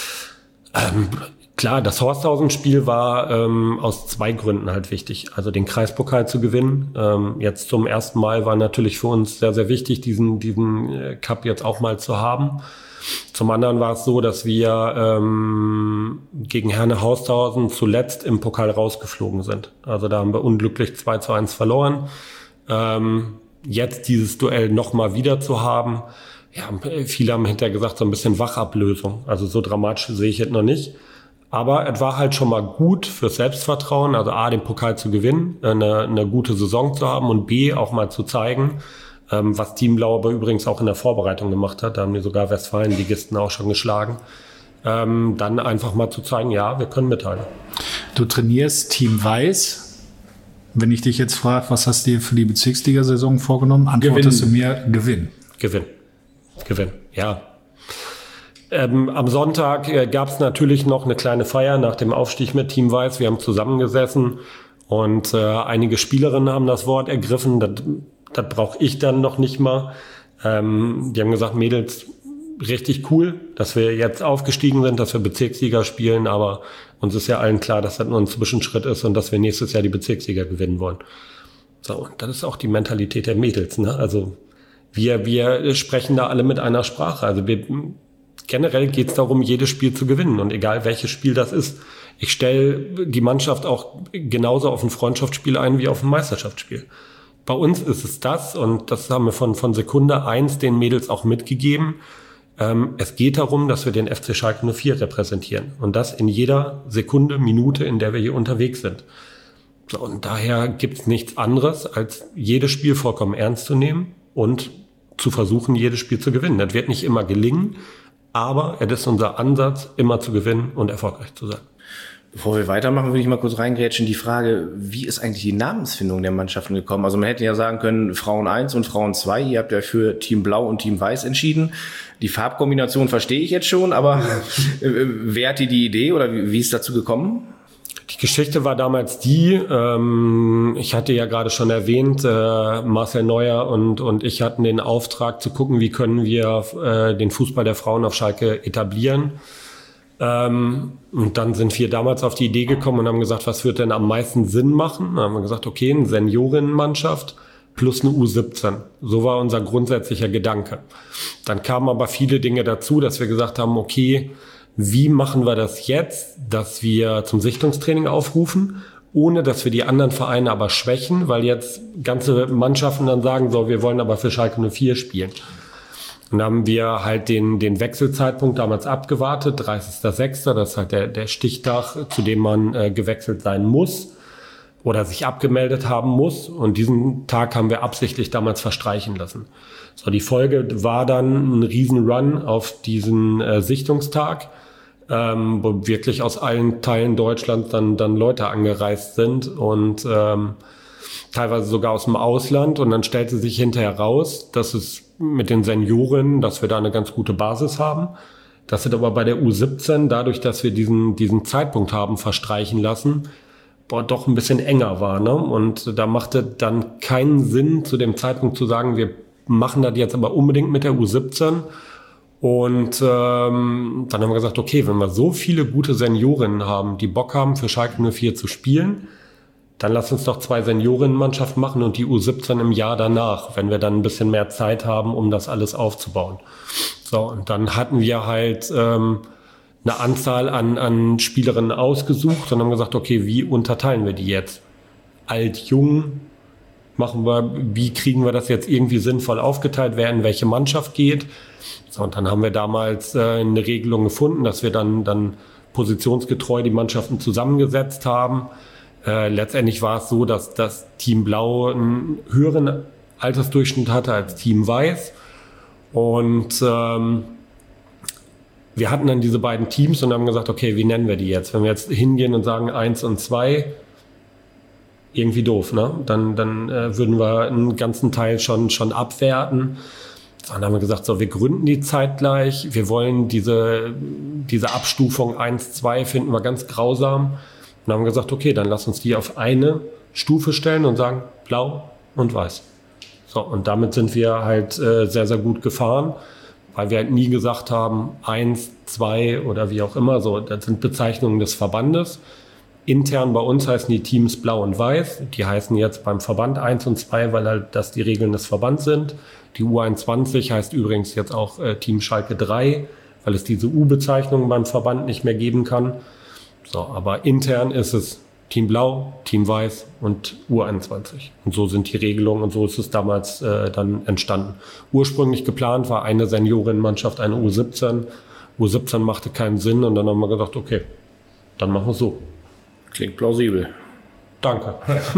Ähm, klar, das Horsthausen-Spiel war ähm, aus zwei Gründen halt wichtig. Also den Kreispokal zu gewinnen. Ähm, jetzt zum ersten Mal war natürlich für uns sehr, sehr wichtig, diesen, diesen äh, Cup jetzt auch mal zu haben. Zum anderen war es so, dass wir ähm, gegen Herne Horsthausen zuletzt im Pokal rausgeflogen sind. Also da haben wir unglücklich zwei zu eins verloren. Ähm, jetzt dieses Duell nochmal wieder zu haben, ja, viele haben hinterher gesagt, so ein bisschen Wachablösung. Also so dramatisch sehe ich es noch nicht. Aber es war halt schon mal gut fürs Selbstvertrauen, also A, den Pokal zu gewinnen, eine, eine gute Saison zu haben und B, auch mal zu zeigen, ähm, was Team Blau aber übrigens auch in der Vorbereitung gemacht hat. Da haben die sogar Westfalen-Ligisten auch schon geschlagen. Ähm, dann einfach mal zu zeigen, ja, wir können mithalten. Du trainierst Team Weiß. Wenn ich dich jetzt frage, was hast du dir für die Bezirksliga-Saison vorgenommen, antwortest du mir Gewinn. Gewinn. Gewinn, ja. Ähm, am Sonntag äh, gab es natürlich noch eine kleine Feier nach dem Aufstieg mit Team Weiß. Wir haben zusammengesessen und äh, einige Spielerinnen haben das Wort ergriffen. Das, das brauche ich dann noch nicht mal. Ähm, die haben gesagt, Mädels, richtig cool, dass wir jetzt aufgestiegen sind, dass wir Bezirksliga spielen, aber uns ist ja allen klar, dass das nur ein Zwischenschritt ist und dass wir nächstes Jahr die Bezirksliga gewinnen wollen. So, und das ist auch die Mentalität der Mädels, ne? Also wir, wir sprechen da alle mit einer Sprache. Also wir, generell geht es darum, jedes Spiel zu gewinnen und egal welches Spiel das ist. Ich stelle die Mannschaft auch genauso auf ein Freundschaftsspiel ein wie auf ein Meisterschaftsspiel. Bei uns ist es das und das haben wir von, von Sekunde eins den Mädels auch mitgegeben. Ähm, es geht darum, dass wir den F C Schalke null vier repräsentieren und das in jeder Sekunde, Minute, in der wir hier unterwegs sind. So, und daher gibt es nichts anderes, als jedes Spiel vollkommen ernst zu nehmen und zu versuchen, jedes Spiel zu gewinnen. Das wird nicht immer gelingen, aber es ist unser Ansatz, immer zu gewinnen und erfolgreich zu sein. Bevor wir weitermachen, würde ich mal kurz reingrätschen. Die Frage, wie ist eigentlich die Namensfindung der Mannschaften gekommen? Also man hätte ja sagen können, Frauen eins und Frauen zwei. Ihr habt ja für Team Blau und Team Weiß entschieden. Die Farbkombination verstehe ich jetzt schon, aber wer hatte die Idee oder wie, wie ist es dazu gekommen? Die Geschichte war damals die, ähm, ich hatte ja gerade schon erwähnt, äh, Marcel Neuer und, und ich hatten den Auftrag zu gucken, wie können wir äh, den Fußball der Frauen auf Schalke etablieren. Ähm, und dann sind wir damals auf die Idee gekommen und haben gesagt, was wird denn am meisten Sinn machen? Dann haben wir gesagt, okay, eine Seniorinnenmannschaft plus eine U siebzehn. So war unser grundsätzlicher Gedanke. Dann kamen aber viele Dinge dazu, dass wir gesagt haben, okay, wie machen wir das jetzt, dass wir zum Sichtungstraining aufrufen, ohne dass wir die anderen Vereine aber schwächen, weil jetzt ganze Mannschaften dann sagen, so, wir wollen aber für Schalke null vier spielen. Und dann haben wir halt den, den Wechselzeitpunkt damals abgewartet, dreißigster sechster Das ist halt der, der Stichtag, zu dem man äh, gewechselt sein muss oder sich abgemeldet haben muss. Und diesen Tag haben wir absichtlich damals verstreichen lassen. So, die Folge war dann ein Riesen-Run auf diesen äh, Sichtungstag, ähm, wo wirklich aus allen Teilen Deutschlands dann, dann Leute angereist sind und ähm, teilweise sogar aus dem Ausland. Und dann stellte sich hinterher raus, dass es mit den Senioren, dass wir da eine ganz gute Basis haben. Das wird aber bei der U siebzehn, dadurch, dass wir diesen, diesen Zeitpunkt haben verstreichen lassen, boah, doch ein bisschen enger war, ne? Und da machte dann keinen Sinn, zu dem Zeitpunkt zu sagen, wir machen das jetzt aber unbedingt mit der U siebzehn. Und ähm, dann haben wir gesagt, okay, wenn wir so viele gute Seniorinnen haben, die Bock haben, für Schalke null vier zu spielen, dann lass uns doch zwei Seniorinnenmannschaften machen und die U siebzehn im Jahr danach, wenn wir dann ein bisschen mehr Zeit haben, um das alles aufzubauen. So, und dann hatten wir halt ähm, eine Anzahl an, an Spielerinnen ausgesucht und haben gesagt, okay, wie unterteilen wir die jetzt? Alt, jung, machen wir, wie kriegen wir das jetzt irgendwie sinnvoll aufgeteilt, wer in welche Mannschaft geht? So, und dann haben wir damals äh, eine Regelung gefunden, dass wir dann, dann positionsgetreu die Mannschaften zusammengesetzt haben. Äh, letztendlich war es so, dass das Team Blau einen höheren Altersdurchschnitt hatte als Team Weiß. Und ähm, wir hatten dann diese beiden Teams und haben gesagt, okay, wie nennen wir die jetzt? Wenn wir jetzt hingehen und sagen eins und zwei, irgendwie doof, ne? Dann, dann äh, würden wir einen ganzen Teil schon, schon abwerten. Dann haben wir gesagt, so, wir gründen die zeitgleich. Wir wollen diese, diese Abstufung eins, zwei finden wir ganz grausam. Und dann haben wir gesagt, okay, dann lass uns die auf eine Stufe stellen und sagen, blau und weiß. So, und damit sind wir halt äh, sehr, sehr gut gefahren, weil wir halt nie gesagt haben, eins, zwei oder wie auch immer. So, das sind Bezeichnungen des Verbandes. Intern bei uns heißen die Teams blau und weiß. Die heißen jetzt beim Verband eins und zwei, weil halt das die Regeln des Verbands sind. Die U einundzwanzig heißt übrigens jetzt auch äh, Team Schalke drei, weil es diese U-Bezeichnung beim Verband nicht mehr geben kann. So, aber intern ist es Team Blau, Team Weiß und U einundzwanzig. Und so sind die Regelungen und so ist es damals äh, dann entstanden. Ursprünglich geplant war eine Seniorinnenmannschaft, eine U siebzehn. U siebzehn machte keinen Sinn und dann haben wir gedacht, okay, dann machen wir es so. Klingt plausibel. Danke.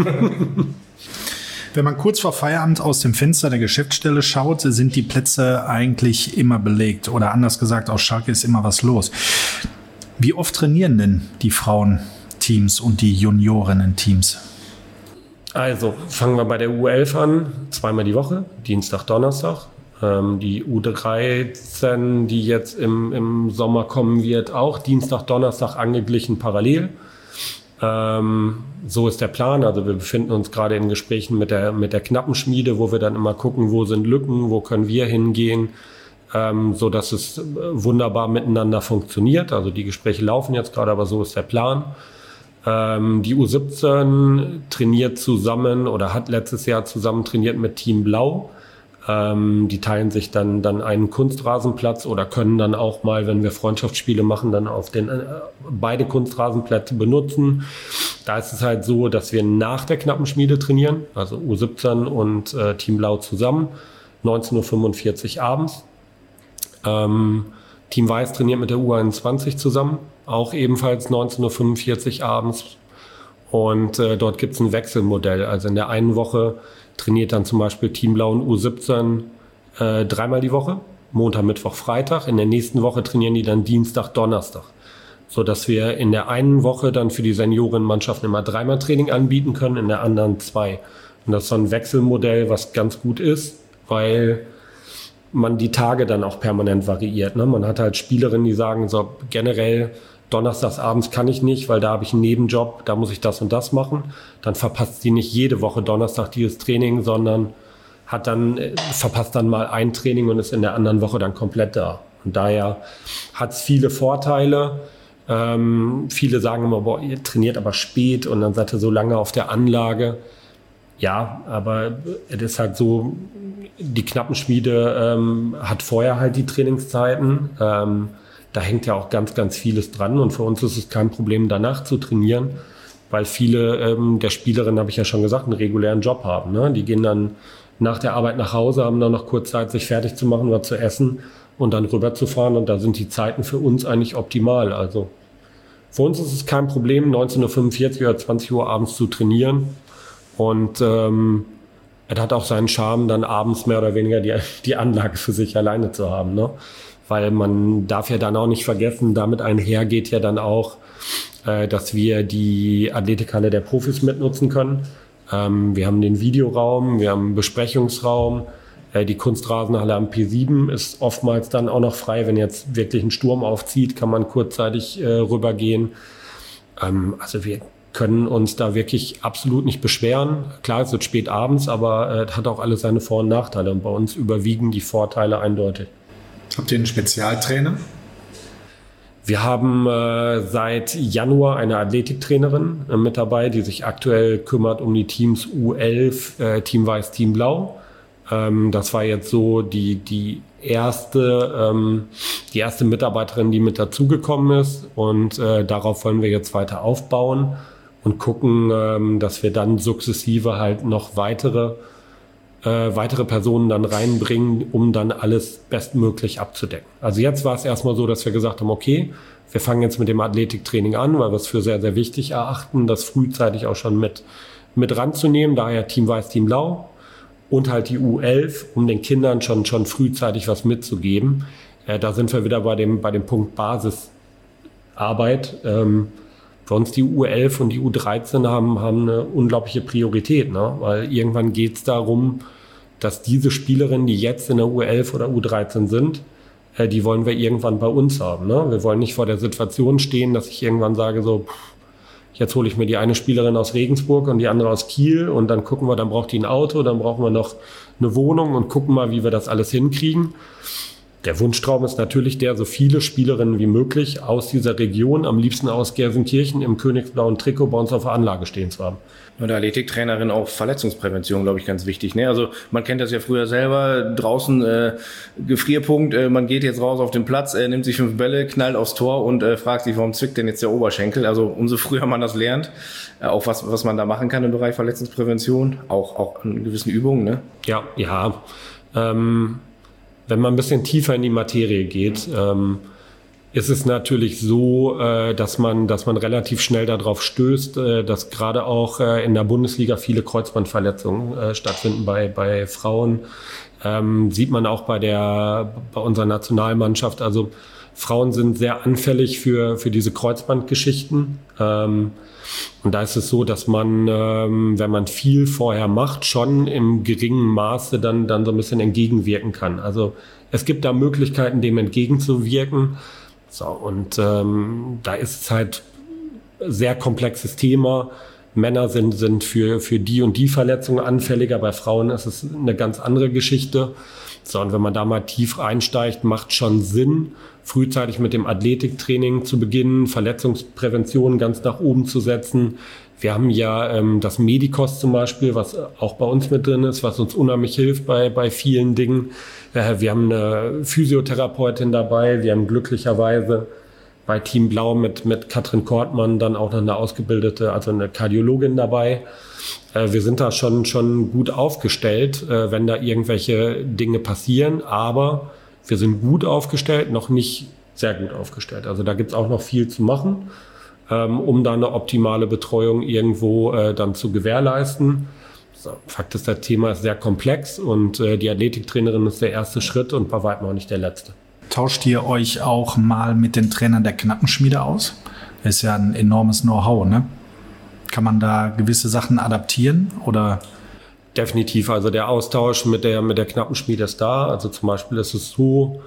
Wenn man kurz vor Feierabend aus dem Fenster der Geschäftsstelle schaut, sind die Plätze eigentlich immer belegt. Oder anders gesagt, auf Schalke ist immer was los. Wie oft trainieren denn die Frauenteams und die Juniorinnen-Teams? Also fangen wir bei der U elf an, zweimal die Woche, Dienstag, Donnerstag. Ähm, die U dreizehn, die jetzt im, im Sommer kommen wird, auch Dienstag, Donnerstag angeglichen parallel. Ähm, so ist der Plan. Also wir befinden uns gerade in Gesprächen mit der, mit der Knappenschmiede, wo wir dann immer gucken, wo sind Lücken, wo können wir hingehen, ähm, so dass es wunderbar miteinander funktioniert. Also die Gespräche laufen jetzt gerade, aber so ist der Plan. Ähm, die U siebzehn trainiert zusammen oder hat letztes Jahr zusammen trainiert mit Team Blau. Ähm, die teilen sich dann, dann einen Kunstrasenplatz oder können dann auch mal, wenn wir Freundschaftsspiele machen, dann auf den äh, beide Kunstrasenplätze benutzen. Da ist es halt so, dass wir nach der Knappenschmiede trainieren, also U siebzehn und äh, Team Blau zusammen, neunzehn Uhr fünfundvierzig abends. Ähm, Team Weiß trainiert mit der U einundzwanzig zusammen, auch ebenfalls neunzehn Uhr fünfundvierzig abends. Und äh, dort gibt es ein Wechselmodell. Also in der einen Woche trainiert dann zum Beispiel Team Blau und U siebzehn äh, dreimal die Woche, Montag, Mittwoch, Freitag. In der nächsten Woche trainieren die dann Dienstag, Donnerstag. sodass wir in der einen Woche dann für die Seniorenmannschaften immer dreimal Training anbieten können, in der anderen zwei. Und das ist so ein Wechselmodell, was ganz gut ist, weil man die Tage dann auch permanent variiert. Ne? Man hat halt Spielerinnen, die sagen, so generell donnerstags abends kann ich nicht, weil da habe ich einen Nebenjob, da muss ich das und das machen. Dann verpasst sie nicht jede Woche Donnerstag dieses Training, sondern hat dann, verpasst dann mal ein Training und ist in der anderen Woche dann komplett da. Und daher hat es viele Vorteile. Ähm, viele sagen immer, boah, ihr trainiert aber spät und dann seid ihr so lange auf der Anlage. Ja, aber es ist halt so, die Knappenschmiede ähm, hat vorher halt die Trainingszeiten. Ähm, da hängt ja auch ganz, ganz vieles dran. Und für uns ist es kein Problem, danach zu trainieren, weil viele ähm, der Spielerinnen, habe ich ja schon gesagt, einen regulären Job haben. Ne? Die gehen dann nach der Arbeit nach Hause, haben dann noch kurz Zeit, sich fertig zu machen, was zu essen und dann rüberzufahren. Und da sind die Zeiten für uns eigentlich optimal. Also für uns ist es kein Problem, neunzehn Uhr fünfundvierzig oder zwanzig Uhr abends zu trainieren. Und ähm, es hat auch seinen Charme, dann abends mehr oder weniger die, die Anlage für sich alleine zu haben. Ne? Weil man darf ja dann auch nicht vergessen, damit einhergeht ja dann auch, äh, dass wir die Athletikhalle der Profis mitnutzen können. Ähm, wir haben den Videoraum, wir haben einen Besprechungsraum. Äh, die Kunstrasenhalle am P sieben ist oftmals dann auch noch frei. Wenn jetzt wirklich ein Sturm aufzieht, kann man kurzzeitig äh, rübergehen. Ähm, also wir können uns da wirklich absolut nicht beschweren. Klar, es wird spät abends, aber es äh, hat auch alles seine Vor- und Nachteile. Und bei uns überwiegen die Vorteile eindeutig. Habt ihr einen Spezialtrainer? Wir haben äh, seit Januar eine Athletiktrainerin äh, mit dabei, die sich aktuell kümmert um die Teams U elf, äh, Team Weiß, Team Blau. Ähm, das war jetzt so die, die, erste, ähm, die erste Mitarbeiterin, die mit dazugekommen ist. Und äh, darauf wollen wir jetzt weiter aufbauen und gucken, ähm, dass wir dann sukzessive halt noch weitere Äh, weitere Personen dann reinbringen, um dann alles bestmöglich abzudecken. Also jetzt war es erstmal so, dass wir gesagt haben, okay, wir fangen jetzt mit dem Athletiktraining an, weil wir es für sehr, sehr wichtig erachten, das frühzeitig auch schon mit, mit ranzunehmen. Daher Team Weiß, Team Blau und halt die U elf, um den Kindern schon, schon frühzeitig was mitzugeben. Äh, da sind wir wieder bei dem, bei dem Punkt Basisarbeit. Ähm, Für uns die U elf und die U dreizehn haben, haben eine unglaubliche Priorität, ne? Weil irgendwann geht es darum, dass diese Spielerinnen, die jetzt in der U elf oder U dreizehn sind, äh, die wollen wir irgendwann bei uns haben. Ne? Wir wollen nicht vor der Situation stehen, dass ich irgendwann sage, so, pff, jetzt hole ich mir die eine Spielerin aus Regensburg und die andere aus Kiel und dann gucken wir, dann braucht die ein Auto, dann brauchen wir noch eine Wohnung und gucken mal, wie wir das alles hinkriegen. Der Wunschtraum ist natürlich der, so viele Spielerinnen wie möglich aus dieser Region, am liebsten aus Gelsenkirchen, im königsblauen Trikot bei uns auf der Anlage stehen zu haben. Und der Athletiktrainerin auch Verletzungsprävention, glaube ich, ganz wichtig. Ne? Also man kennt das ja früher selber, draußen äh, Gefrierpunkt, äh, man geht jetzt raus auf den Platz, äh, nimmt sich fünf Bälle, knallt aufs Tor und äh, fragt sich, warum zwickt denn jetzt der Oberschenkel? Also umso früher man das lernt, äh, auch was, was man da machen kann im Bereich Verletzungsprävention, auch, auch in gewissen Übungen. Ne? Ja, ja. Ähm Wenn man ein bisschen tiefer in die Materie geht, ähm, ist es natürlich so, äh, dass man, dass man relativ schnell darauf stößt, äh, dass gerade auch äh, in der Bundesliga viele Kreuzbandverletzungen äh, stattfinden bei, bei Frauen. Ähm, sieht man auch bei der, bei unserer Nationalmannschaft. Also Frauen sind sehr anfällig für, für diese Kreuzbandgeschichten. Ähm, und da ist es so, dass man, ähm, wenn man viel vorher macht, schon im geringen Maße dann, dann so ein bisschen entgegenwirken kann. Also es gibt da Möglichkeiten, dem entgegenzuwirken. So, und ähm, da ist es halt ein sehr komplexes Thema. Männer sind, sind für, für die und die Verletzungen anfälliger. Bei Frauen ist es eine ganz andere Geschichte. So, und wenn man da mal tief einsteigt, macht schon Sinn, frühzeitig mit dem Athletiktraining zu beginnen, Verletzungsprävention ganz nach oben zu setzen. Wir haben ja ähm, das Medikos zum Beispiel, was auch bei uns mit drin ist, was uns unheimlich hilft bei, bei vielen Dingen. Äh, wir haben eine Physiotherapeutin dabei. Wir haben glücklicherweise bei Team Blau mit, mit Katrin Kortmann dann auch noch eine ausgebildete, also eine Kardiologin dabei. Äh, wir sind da schon, schon gut aufgestellt, äh, wenn da irgendwelche Dinge passieren. Aber wir sind gut aufgestellt, noch nicht sehr gut aufgestellt. Also da gibt es auch noch viel zu machen, ähm, um da eine optimale Betreuung irgendwo äh, dann zu gewährleisten. So, Fakt ist, das Thema ist sehr komplex und äh, die Athletiktrainerin ist der erste Schritt und bei weitem auch nicht der letzte. tauscht ihr euch auch mal mit den Trainern der Knappenschmiede aus? Das ist ja ein enormes Know-how, ne? Kann man da gewisse Sachen adaptieren oder? Definitiv, also der Austausch mit der, mit der Knappenschmiede ist da. Also zum Beispiel ist es so,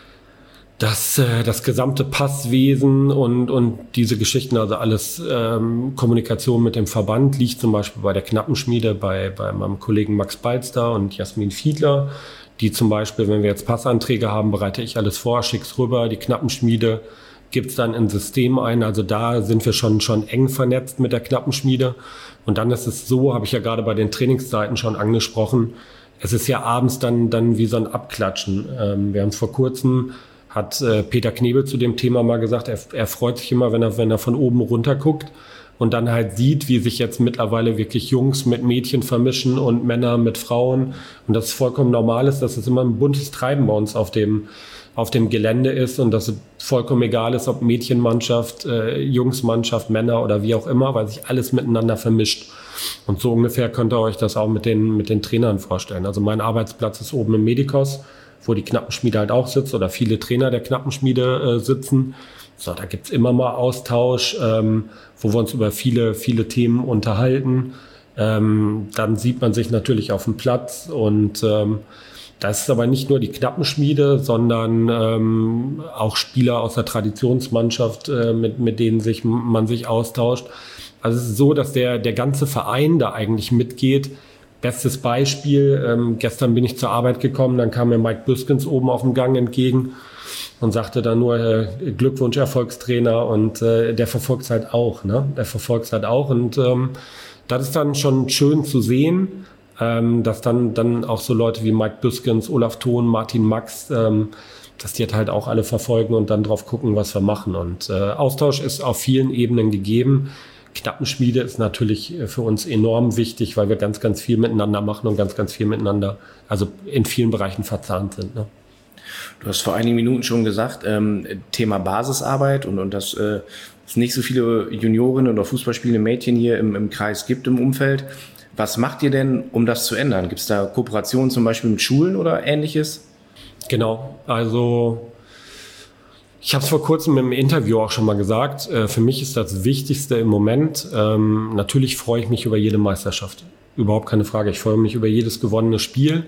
dass äh, das gesamte Passwesen und, und diese Geschichten, also alles ähm, Kommunikation mit dem Verband liegt zum Beispiel bei der Knappenschmiede, bei, bei meinem Kollegen Max Balster und Jasmin Fiedler, die zum Beispiel, wenn wir jetzt Passanträge haben, bereite ich alles vor, schick's rüber, die Knappenschmiede gibt's dann ein System ein, also da sind wir schon, schon eng vernetzt mit der Knappenschmiede. Und dann ist es so, habe ich ja gerade bei den Trainingszeiten schon angesprochen, es ist ja abends dann, dann wie so ein Abklatschen. Ähm, wir haben vor kurzem, hat äh, Peter Knebel zu dem Thema mal gesagt, er, er freut sich immer, wenn er, wenn er von oben runter guckt und dann halt sieht, wie sich jetzt mittlerweile wirklich Jungs mit Mädchen vermischen und Männer mit Frauen. Und das ist vollkommen normal ist, dass es immer ein buntes Treiben bei uns auf dem auf dem Gelände ist und dass es vollkommen egal ist, ob Mädchenmannschaft, äh, Jungsmannschaft, Männer oder wie auch immer, weil sich alles miteinander vermischt. Und so ungefähr könnt ihr euch das auch mit den, mit den Trainern vorstellen. Also mein Arbeitsplatz ist oben im Medikos, wo die Knappenschmiede halt auch sitzt oder viele Trainer der Knappenschmiede äh, sitzen. So, da gibt's immer mal Austausch, ähm, wo wir uns über viele, viele Themen unterhalten. Ähm, dann sieht man sich natürlich auf dem Platz und ähm, das ist aber nicht nur die Knappenschmiede, sondern ähm, auch Spieler aus der Traditionsmannschaft, äh, mit, mit denen sich, man sich austauscht. Also es ist so, dass der, der ganze Verein da eigentlich mitgeht. Bestes Beispiel, ähm, gestern bin ich zur Arbeit gekommen, dann kam mir Mike Büskens oben auf dem Gang entgegen und sagte dann nur, äh, Glückwunsch, Erfolgstrainer, und äh, der verfolgt es halt auch, ne? Der verfolgt es halt auch und ähm, das ist dann schon schön zu sehen, Ähm, dass dann, dann auch so Leute wie Mike Büskens, Olaf Thon, Martin Max, ähm, dass die halt auch alle verfolgen und dann drauf gucken, was wir machen. Und äh, Austausch ist auf vielen Ebenen gegeben. Knappenschmiede ist natürlich für uns enorm wichtig, weil wir ganz, ganz viel miteinander machen und ganz, ganz viel miteinander, also in vielen Bereichen verzahnt sind, ne? Du hast vor einigen Minuten schon gesagt, ähm, Thema Basisarbeit und, und dass äh, es nicht so viele Juniorinnen oder Fußballspielende Mädchen hier im, im Kreis gibt im Umfeld. Was macht ihr denn, um das zu ändern? Gibt es da Kooperationen zum Beispiel mit Schulen oder Ähnliches? Genau, also ich habe es vor kurzem im Interview auch schon mal gesagt. Äh, für mich ist das Wichtigste im Moment, ähm, natürlich freue ich mich über jede Meisterschaft. Überhaupt keine Frage, ich freue mich über jedes gewonnene Spiel.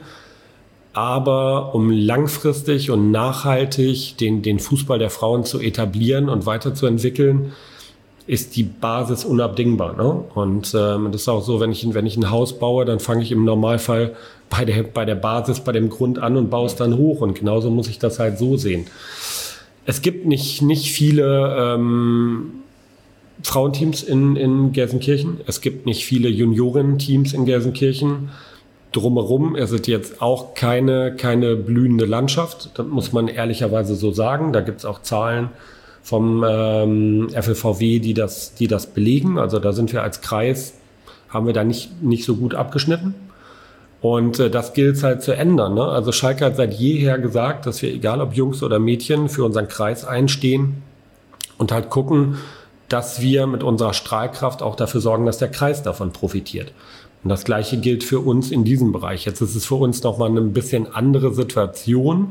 Aber um langfristig und nachhaltig den, den Fußball der Frauen zu etablieren und weiterzuentwickeln, ist die Basis unabdingbar, ne? Und ähm, das ist auch so, wenn ich, wenn ich ein Haus baue, dann fange ich im Normalfall bei der, bei der Basis, bei dem Grund an und baue es dann hoch. Und genauso muss ich das halt so sehen. Es gibt nicht, nicht viele ähm, Frauenteams in, in Gelsenkirchen. Es gibt nicht viele Juniorenteams in Gelsenkirchen. Drumherum ist es jetzt auch keine, keine blühende Landschaft. Das muss man ehrlicherweise so sagen. Da gibt es auch Zahlen vom ähm, F L V W, die das, die das belegen. Also da sind wir als Kreis, haben wir da nicht, nicht so gut abgeschnitten. Und äh, das gilt es halt zu ändern, ne? Also Schalke hat seit jeher gesagt, dass wir, egal ob Jungs oder Mädchen, für unseren Kreis einstehen und halt gucken, dass wir mit unserer Strahlkraft auch dafür sorgen, dass der Kreis davon profitiert. Und das Gleiche gilt für uns in diesem Bereich. Jetzt ist es für uns nochmal eine ein bisschen andere Situation,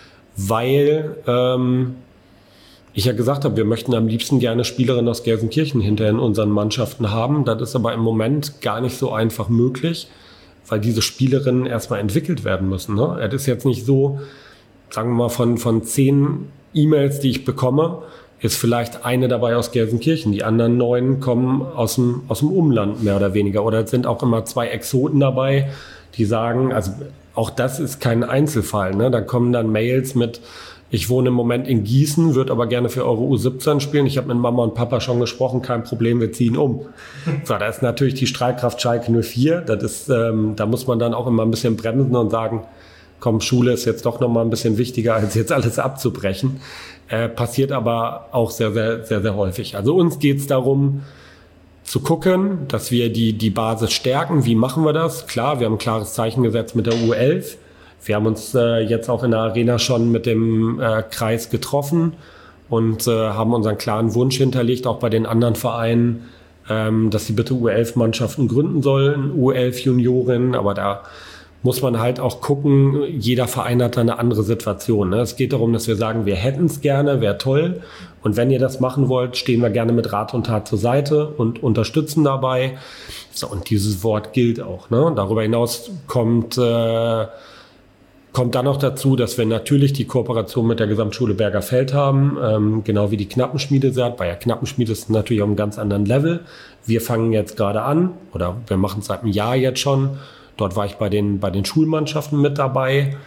weil ähm, ich ja gesagt habe, wir möchten am liebsten gerne Spielerinnen aus Gelsenkirchen hinterher in unseren Mannschaften haben. Das ist aber im Moment gar nicht so einfach möglich, weil diese Spielerinnen erstmal entwickelt werden müssen, ne? Es ist jetzt nicht so, sagen wir mal, von, von zehn E-Mails, die ich bekomme, ist vielleicht eine dabei aus Gelsenkirchen. Die anderen neun kommen aus dem, aus dem Umland mehr oder weniger. Oder es sind auch immer zwei Exoten dabei, die sagen, also auch das ist kein Einzelfall, ne? Da kommen dann Mails mit, ich wohne im Moment in Gießen, würde aber gerne für eure U siebzehn spielen. Ich habe mit Mama und Papa schon gesprochen, kein Problem, wir ziehen um. So, da ist natürlich die Strahlkraft Schalke null vier. Das ist, ähm, da muss man dann auch immer ein bisschen bremsen und sagen, komm, Schule ist jetzt doch noch mal ein bisschen wichtiger, als jetzt alles abzubrechen. Äh, passiert aber auch sehr, sehr, sehr, sehr häufig. Also uns geht es darum, zu gucken, dass wir die, die Basis stärken. Wie machen wir das? Klar, wir haben ein klares Zeichen gesetzt mit der U elf. Wir haben uns äh, jetzt auch in der Arena schon mit dem äh, Kreis getroffen und äh, haben unseren klaren Wunsch hinterlegt, auch bei den anderen Vereinen, ähm, dass sie bitte U elf Mannschaften gründen sollen, U elf Junioren. Aber da muss man halt auch gucken, jeder Verein hat da eine andere Situation. Ne? Es geht darum, dass wir sagen, wir hätten es gerne, wäre toll. Und wenn ihr das machen wollt, stehen wir gerne mit Rat und Tat zur Seite und unterstützen dabei. So, und dieses Wort gilt auch. Ne? Darüber hinaus kommt, äh, kommt dann noch dazu, dass wir natürlich die Kooperation mit der Gesamtschule Bergerfeld haben, ähm, genau wie die Knappenschmiede sagt. Bei der Knappenschmiede ist es natürlich auf einem ganz anderen Level. Wir fangen jetzt gerade an, oder wir machen es seit einem Jahr jetzt schon. Dort war ich bei den, bei den Schulmannschaften mit dabei.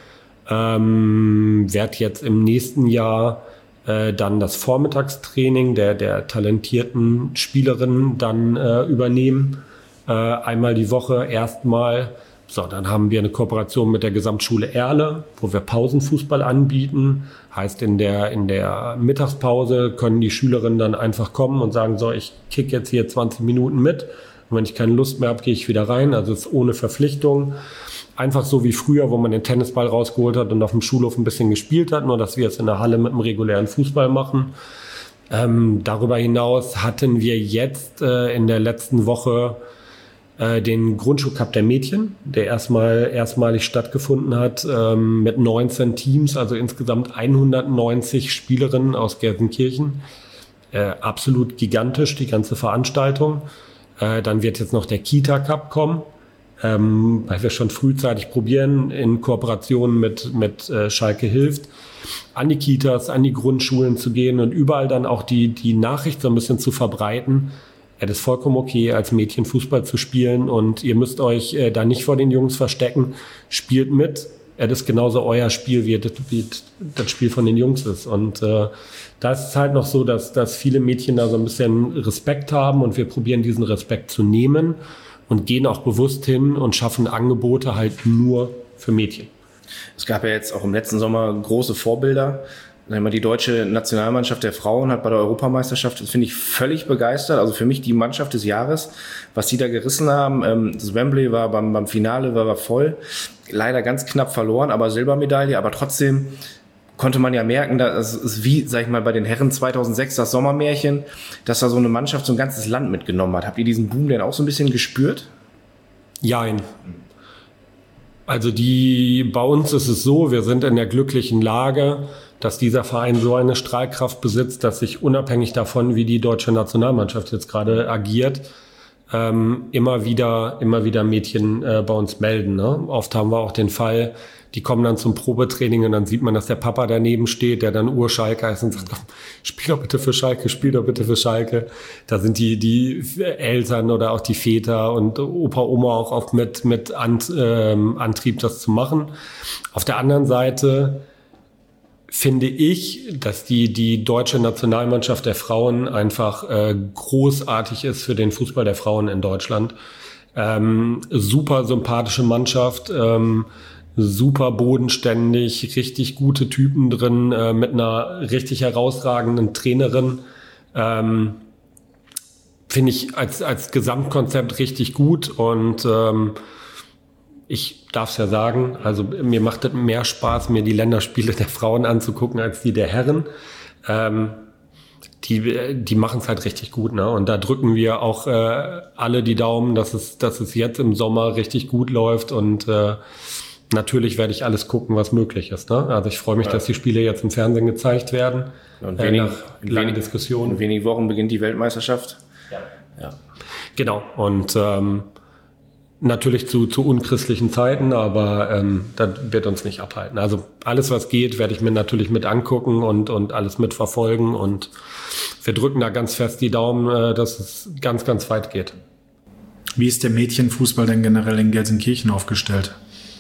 Ähm, werde jetzt im nächsten Jahr äh, dann das Vormittagstraining der, der talentierten Spielerinnen dann äh, übernehmen. Äh, einmal die Woche erstmal. So, dann haben wir eine Kooperation mit der Gesamtschule Erle, wo wir Pausenfußball anbieten. Heißt, in der, in der Mittagspause können die Schülerinnen dann einfach kommen und sagen, so, ich kick jetzt hier zwanzig Minuten mit. Und wenn ich keine Lust mehr habe, gehe ich wieder rein. Also es ist ohne Verpflichtung. Einfach so wie früher, wo man den Tennisball rausgeholt hat und auf dem Schulhof ein bisschen gespielt hat. Nur, dass wir es in der Halle mit einem regulären Fußball machen. Ähm, darüber hinaus hatten wir jetzt äh, in der letzten Woche äh, den Grundschulcup der Mädchen, der erstmal erstmalig stattgefunden hat, ähm, mit neunzehn Teams, also insgesamt hundertneunzig Spielerinnen aus Gelsenkirchen. Äh, absolut gigantisch, die ganze Veranstaltung. Äh, dann wird jetzt noch der Kita-Cup kommen, ähm, weil wir schon frühzeitig probieren, in Kooperation mit, mit äh, Schalke hilft, an die Kitas, an die Grundschulen zu gehen und überall dann auch die, die Nachricht so ein bisschen zu verbreiten. Es ist vollkommen okay, als Mädchen Fußball zu spielen und ihr müsst euch äh, da nicht vor den Jungs verstecken. Spielt mit. Es ist genauso euer Spiel, wie das, wie das Spiel von den Jungs ist. Und äh, da ist es halt noch so, dass, dass viele Mädchen da so ein bisschen Respekt haben und wir probieren diesen Respekt zu nehmen und gehen auch bewusst hin und schaffen Angebote halt nur für Mädchen. Es gab ja jetzt auch im letzten Sommer große Vorbilder. Die deutsche Nationalmannschaft der Frauen hat bei der Europameisterschaft, das finde ich völlig begeistert. Also für mich die Mannschaft des Jahres, was die da gerissen haben. Das Wembley war beim, beim Finale war, war voll. Leider ganz knapp verloren, aber Silbermedaille. Aber trotzdem konnte man ja merken, das ist wie, sag ich mal, bei den Herren zweitausendsechs das Sommermärchen, dass da so eine Mannschaft so ein ganzes Land mitgenommen hat. Habt ihr diesen Boom denn auch so ein bisschen gespürt? Jein. Also die, bei uns ist es so, wir sind in der glücklichen Lage, dass dieser Verein so eine Strahlkraft besitzt, dass sich unabhängig davon, wie die deutsche Nationalmannschaft jetzt gerade agiert, ähm, immer wieder, immer wieder Mädchen äh, bei uns melden. Ne? Oft haben wir auch den Fall, die kommen dann zum Probetraining und dann sieht man, dass der Papa daneben steht, der dann Ur-Schalker ist und sagt, spiel doch bitte für Schalke, spiel doch bitte für Schalke. Da sind die, die Eltern oder auch die Väter und Opa, Oma auch oft mit, mit Ant, ähm, Antrieb, das zu machen. Auf der anderen Seite finde ich, dass die, die deutsche Nationalmannschaft der Frauen einfach äh, großartig ist für den Fußball der Frauen in Deutschland. Ähm, super sympathische Mannschaft, ähm, super bodenständig, richtig gute Typen drin, äh, mit einer richtig herausragenden Trainerin. Ähm, finde ich als, als Gesamtkonzept richtig gut und ähm, ich darf es ja sagen, also mir macht es mehr Spaß, mir die Länderspiele der Frauen anzugucken, als die der Herren. Ähm, die die machen es halt richtig gut, ne? Und da drücken wir auch äh, alle die Daumen, dass es, dass es jetzt im Sommer richtig gut läuft. Und äh, natürlich werde ich alles gucken, was möglich ist, ne? Also ich freue mich, ja. dass die Spiele jetzt im Fernsehen gezeigt werden. Und wenig, äh, nach langen Diskussionen. In wenigen Wochen beginnt die Weltmeisterschaft. Ja. ja. Genau. Und ähm, natürlich zu, zu unchristlichen Zeiten, aber ähm, das wird uns nicht abhalten. Also alles, was geht, werde ich mir natürlich mit angucken und, und alles mitverfolgen. Und wir drücken da ganz fest die Daumen, äh, dass es ganz, ganz weit geht. Wie ist der Mädchenfußball denn generell in Gelsenkirchen aufgestellt?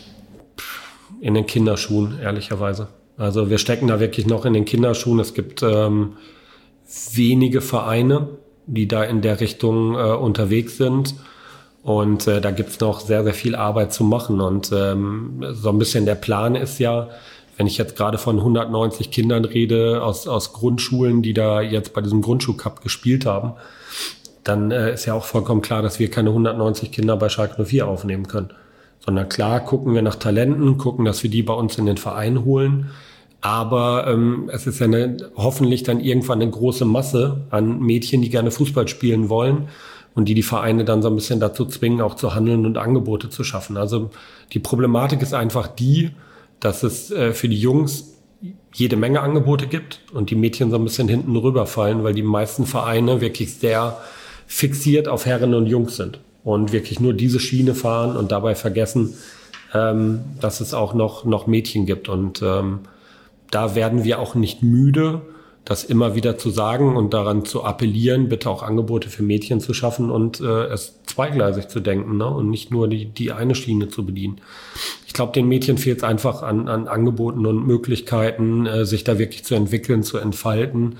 In den Kinderschuhen, ehrlicherweise. Also wir stecken da wirklich noch in den Kinderschuhen. Es gibt ähm, wenige Vereine, die da in der Richtung äh, unterwegs sind. Und äh, da gibt's noch sehr, sehr viel Arbeit zu machen. Und ähm, so ein bisschen der Plan ist ja, wenn ich jetzt gerade von hundertneunzig Kindern rede aus, aus Grundschulen, die da jetzt bei diesem Grundschulcup gespielt haben, dann äh, ist ja auch vollkommen klar, dass wir keine hundertneunzig Kinder bei Schalke null vier aufnehmen können. Sondern klar gucken wir nach Talenten, gucken, dass wir die bei uns in den Verein holen. Aber ähm, es ist ja eine, hoffentlich dann irgendwann eine große Masse an Mädchen, die gerne Fußball spielen wollen. und die die Vereine dann so ein bisschen dazu zwingen, auch zu handeln und Angebote zu schaffen. Also die Problematik ist einfach die, dass es äh, für die Jungs jede Menge Angebote gibt und die Mädchen so ein bisschen hinten rüberfallen, weil die meisten Vereine wirklich sehr fixiert auf Herren und Jungs sind und wirklich nur diese Schiene fahren und dabei vergessen, ähm, dass es auch noch, noch Mädchen gibt. Und ähm, da werden wir auch nicht müde, das immer wieder zu sagen und daran zu appellieren, bitte auch Angebote für Mädchen zu schaffen und äh, es zweigleisig zu denken, ne? Und nicht nur die, die eine Schiene zu bedienen. Ich glaube, den Mädchen fehlt es einfach an, an Angeboten und Möglichkeiten, äh, sich da wirklich zu entwickeln, zu entfalten.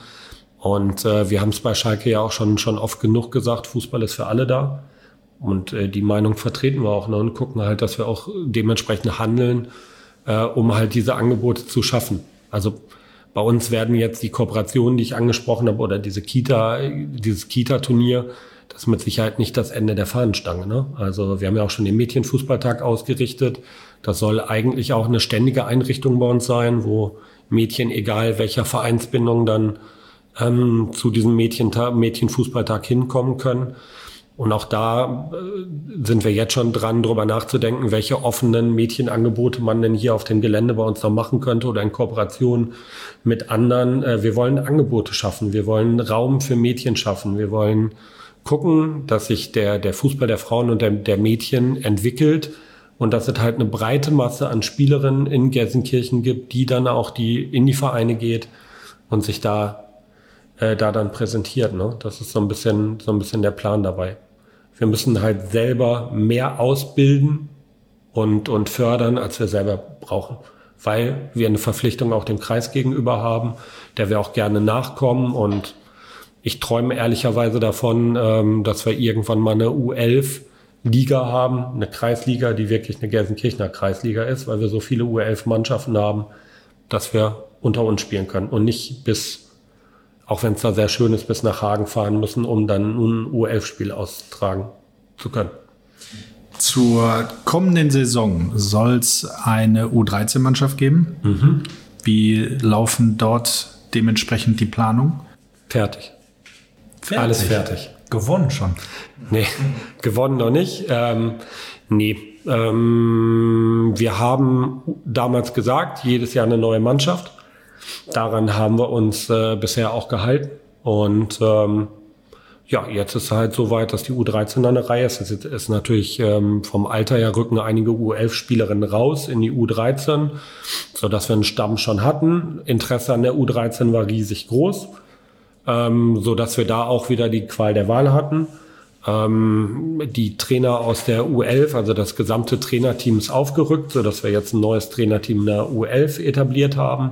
Und äh, wir haben es bei Schalke ja auch schon, schon oft genug gesagt, Fußball ist für alle da. Und äh, die Meinung vertreten wir auch, ne? Und gucken halt, dass wir auch dementsprechend handeln, äh, um halt diese Angebote zu schaffen. Also bei uns werden jetzt die Kooperationen, die ich angesprochen habe, oder diese Kita, dieses Kita-Turnier, das ist mit Sicherheit nicht das Ende der Fahnenstange, ne? Also wir haben ja auch schon den Mädchenfußballtag ausgerichtet. Das soll eigentlich auch eine ständige Einrichtung bei uns sein, wo Mädchen, egal welcher Vereinsbindung, dann ähm, zu diesem Mädchentag, Mädchenfußballtag hinkommen können. Und auch da äh, sind wir jetzt schon dran, drüber nachzudenken, welche offenen Mädchenangebote man denn hier auf dem Gelände bei uns noch machen könnte oder in Kooperation mit anderen. Äh, wir wollen Angebote schaffen, wir wollen Raum für Mädchen schaffen, wir wollen gucken, dass sich der, der Fußball der Frauen und der, der Mädchen entwickelt und dass es halt eine breite Masse an Spielerinnen in Gelsenkirchen gibt, die dann auch die in die Vereine geht und sich da, äh, da dann präsentiert, ne? Das ist so ein bisschen, so ein bisschen der Plan dabei. Wir müssen halt selber mehr ausbilden und, und fördern, als wir selber brauchen, weil wir eine Verpflichtung auch dem Kreis gegenüber haben, der wir auch gerne nachkommen. Und ich träume ehrlicherweise davon, ähm, dass wir irgendwann mal eine U elf Liga haben, eine Kreisliga, die wirklich eine Gelsenkirchener Kreisliga ist, weil wir so viele U elf Mannschaften haben, dass wir unter uns spielen können und nicht bis, auch wenn es da sehr schön ist, bis nach Hagen fahren müssen, um dann ein U elf Spiel austragen zu können. Zur kommenden Saison soll es eine U dreizehn Mannschaft geben. Mhm. Wie laufen dort dementsprechend die Planungen? Fertig. fertig. Alles fertig. Gewonnen schon? Nee, gewonnen noch nicht. Ähm, nee. Ähm, wir haben damals gesagt, jedes Jahr eine neue Mannschaft. Daran haben wir uns äh, bisher auch gehalten. Und ähm, ja, jetzt ist halt so weit, dass die U dreizehn an der Reihe ist. Es ist natürlich ähm, vom Alter her rücken einige U elf Spielerinnen raus in die U dreizehn, sodass wir einen Stamm schon hatten. Interesse an der U dreizehn war riesig groß, ähm, sodass wir da auch wieder die Qual der Wahl hatten. Ähm, die Trainer aus der U elf, also das gesamte Trainerteam ist aufgerückt, sodass wir jetzt ein neues Trainerteam in der U elf etabliert haben.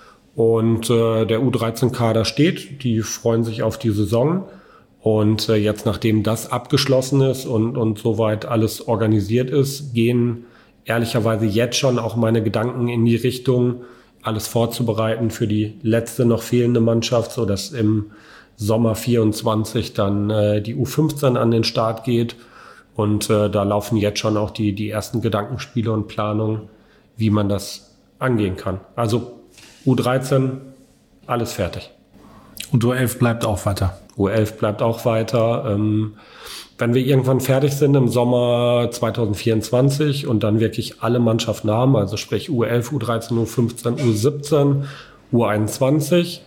Und äh, der U dreizehn Kader steht, die freuen sich auf die Saison. Und äh, jetzt, nachdem das abgeschlossen ist und, und soweit alles organisiert ist, gehen ehrlicherweise jetzt schon auch meine Gedanken in die Richtung, alles vorzubereiten für die letzte noch fehlende Mannschaft, so dass im Sommer vierundzwanzig dann äh, die U fünfzehn an den Start geht. Und äh, da laufen jetzt schon auch die, die ersten Gedankenspiele und Planungen, wie man das angehen kann. Also U dreizehn, alles fertig. Und U elf bleibt auch weiter? U elf bleibt auch weiter. Ähm, wenn wir irgendwann fertig sind im Sommer zwanzig vierundzwanzig und dann wirklich alle Mannschaften haben, also sprich U elf, U dreizehn, U fünfzehn, U siebzehn, U einundzwanzig,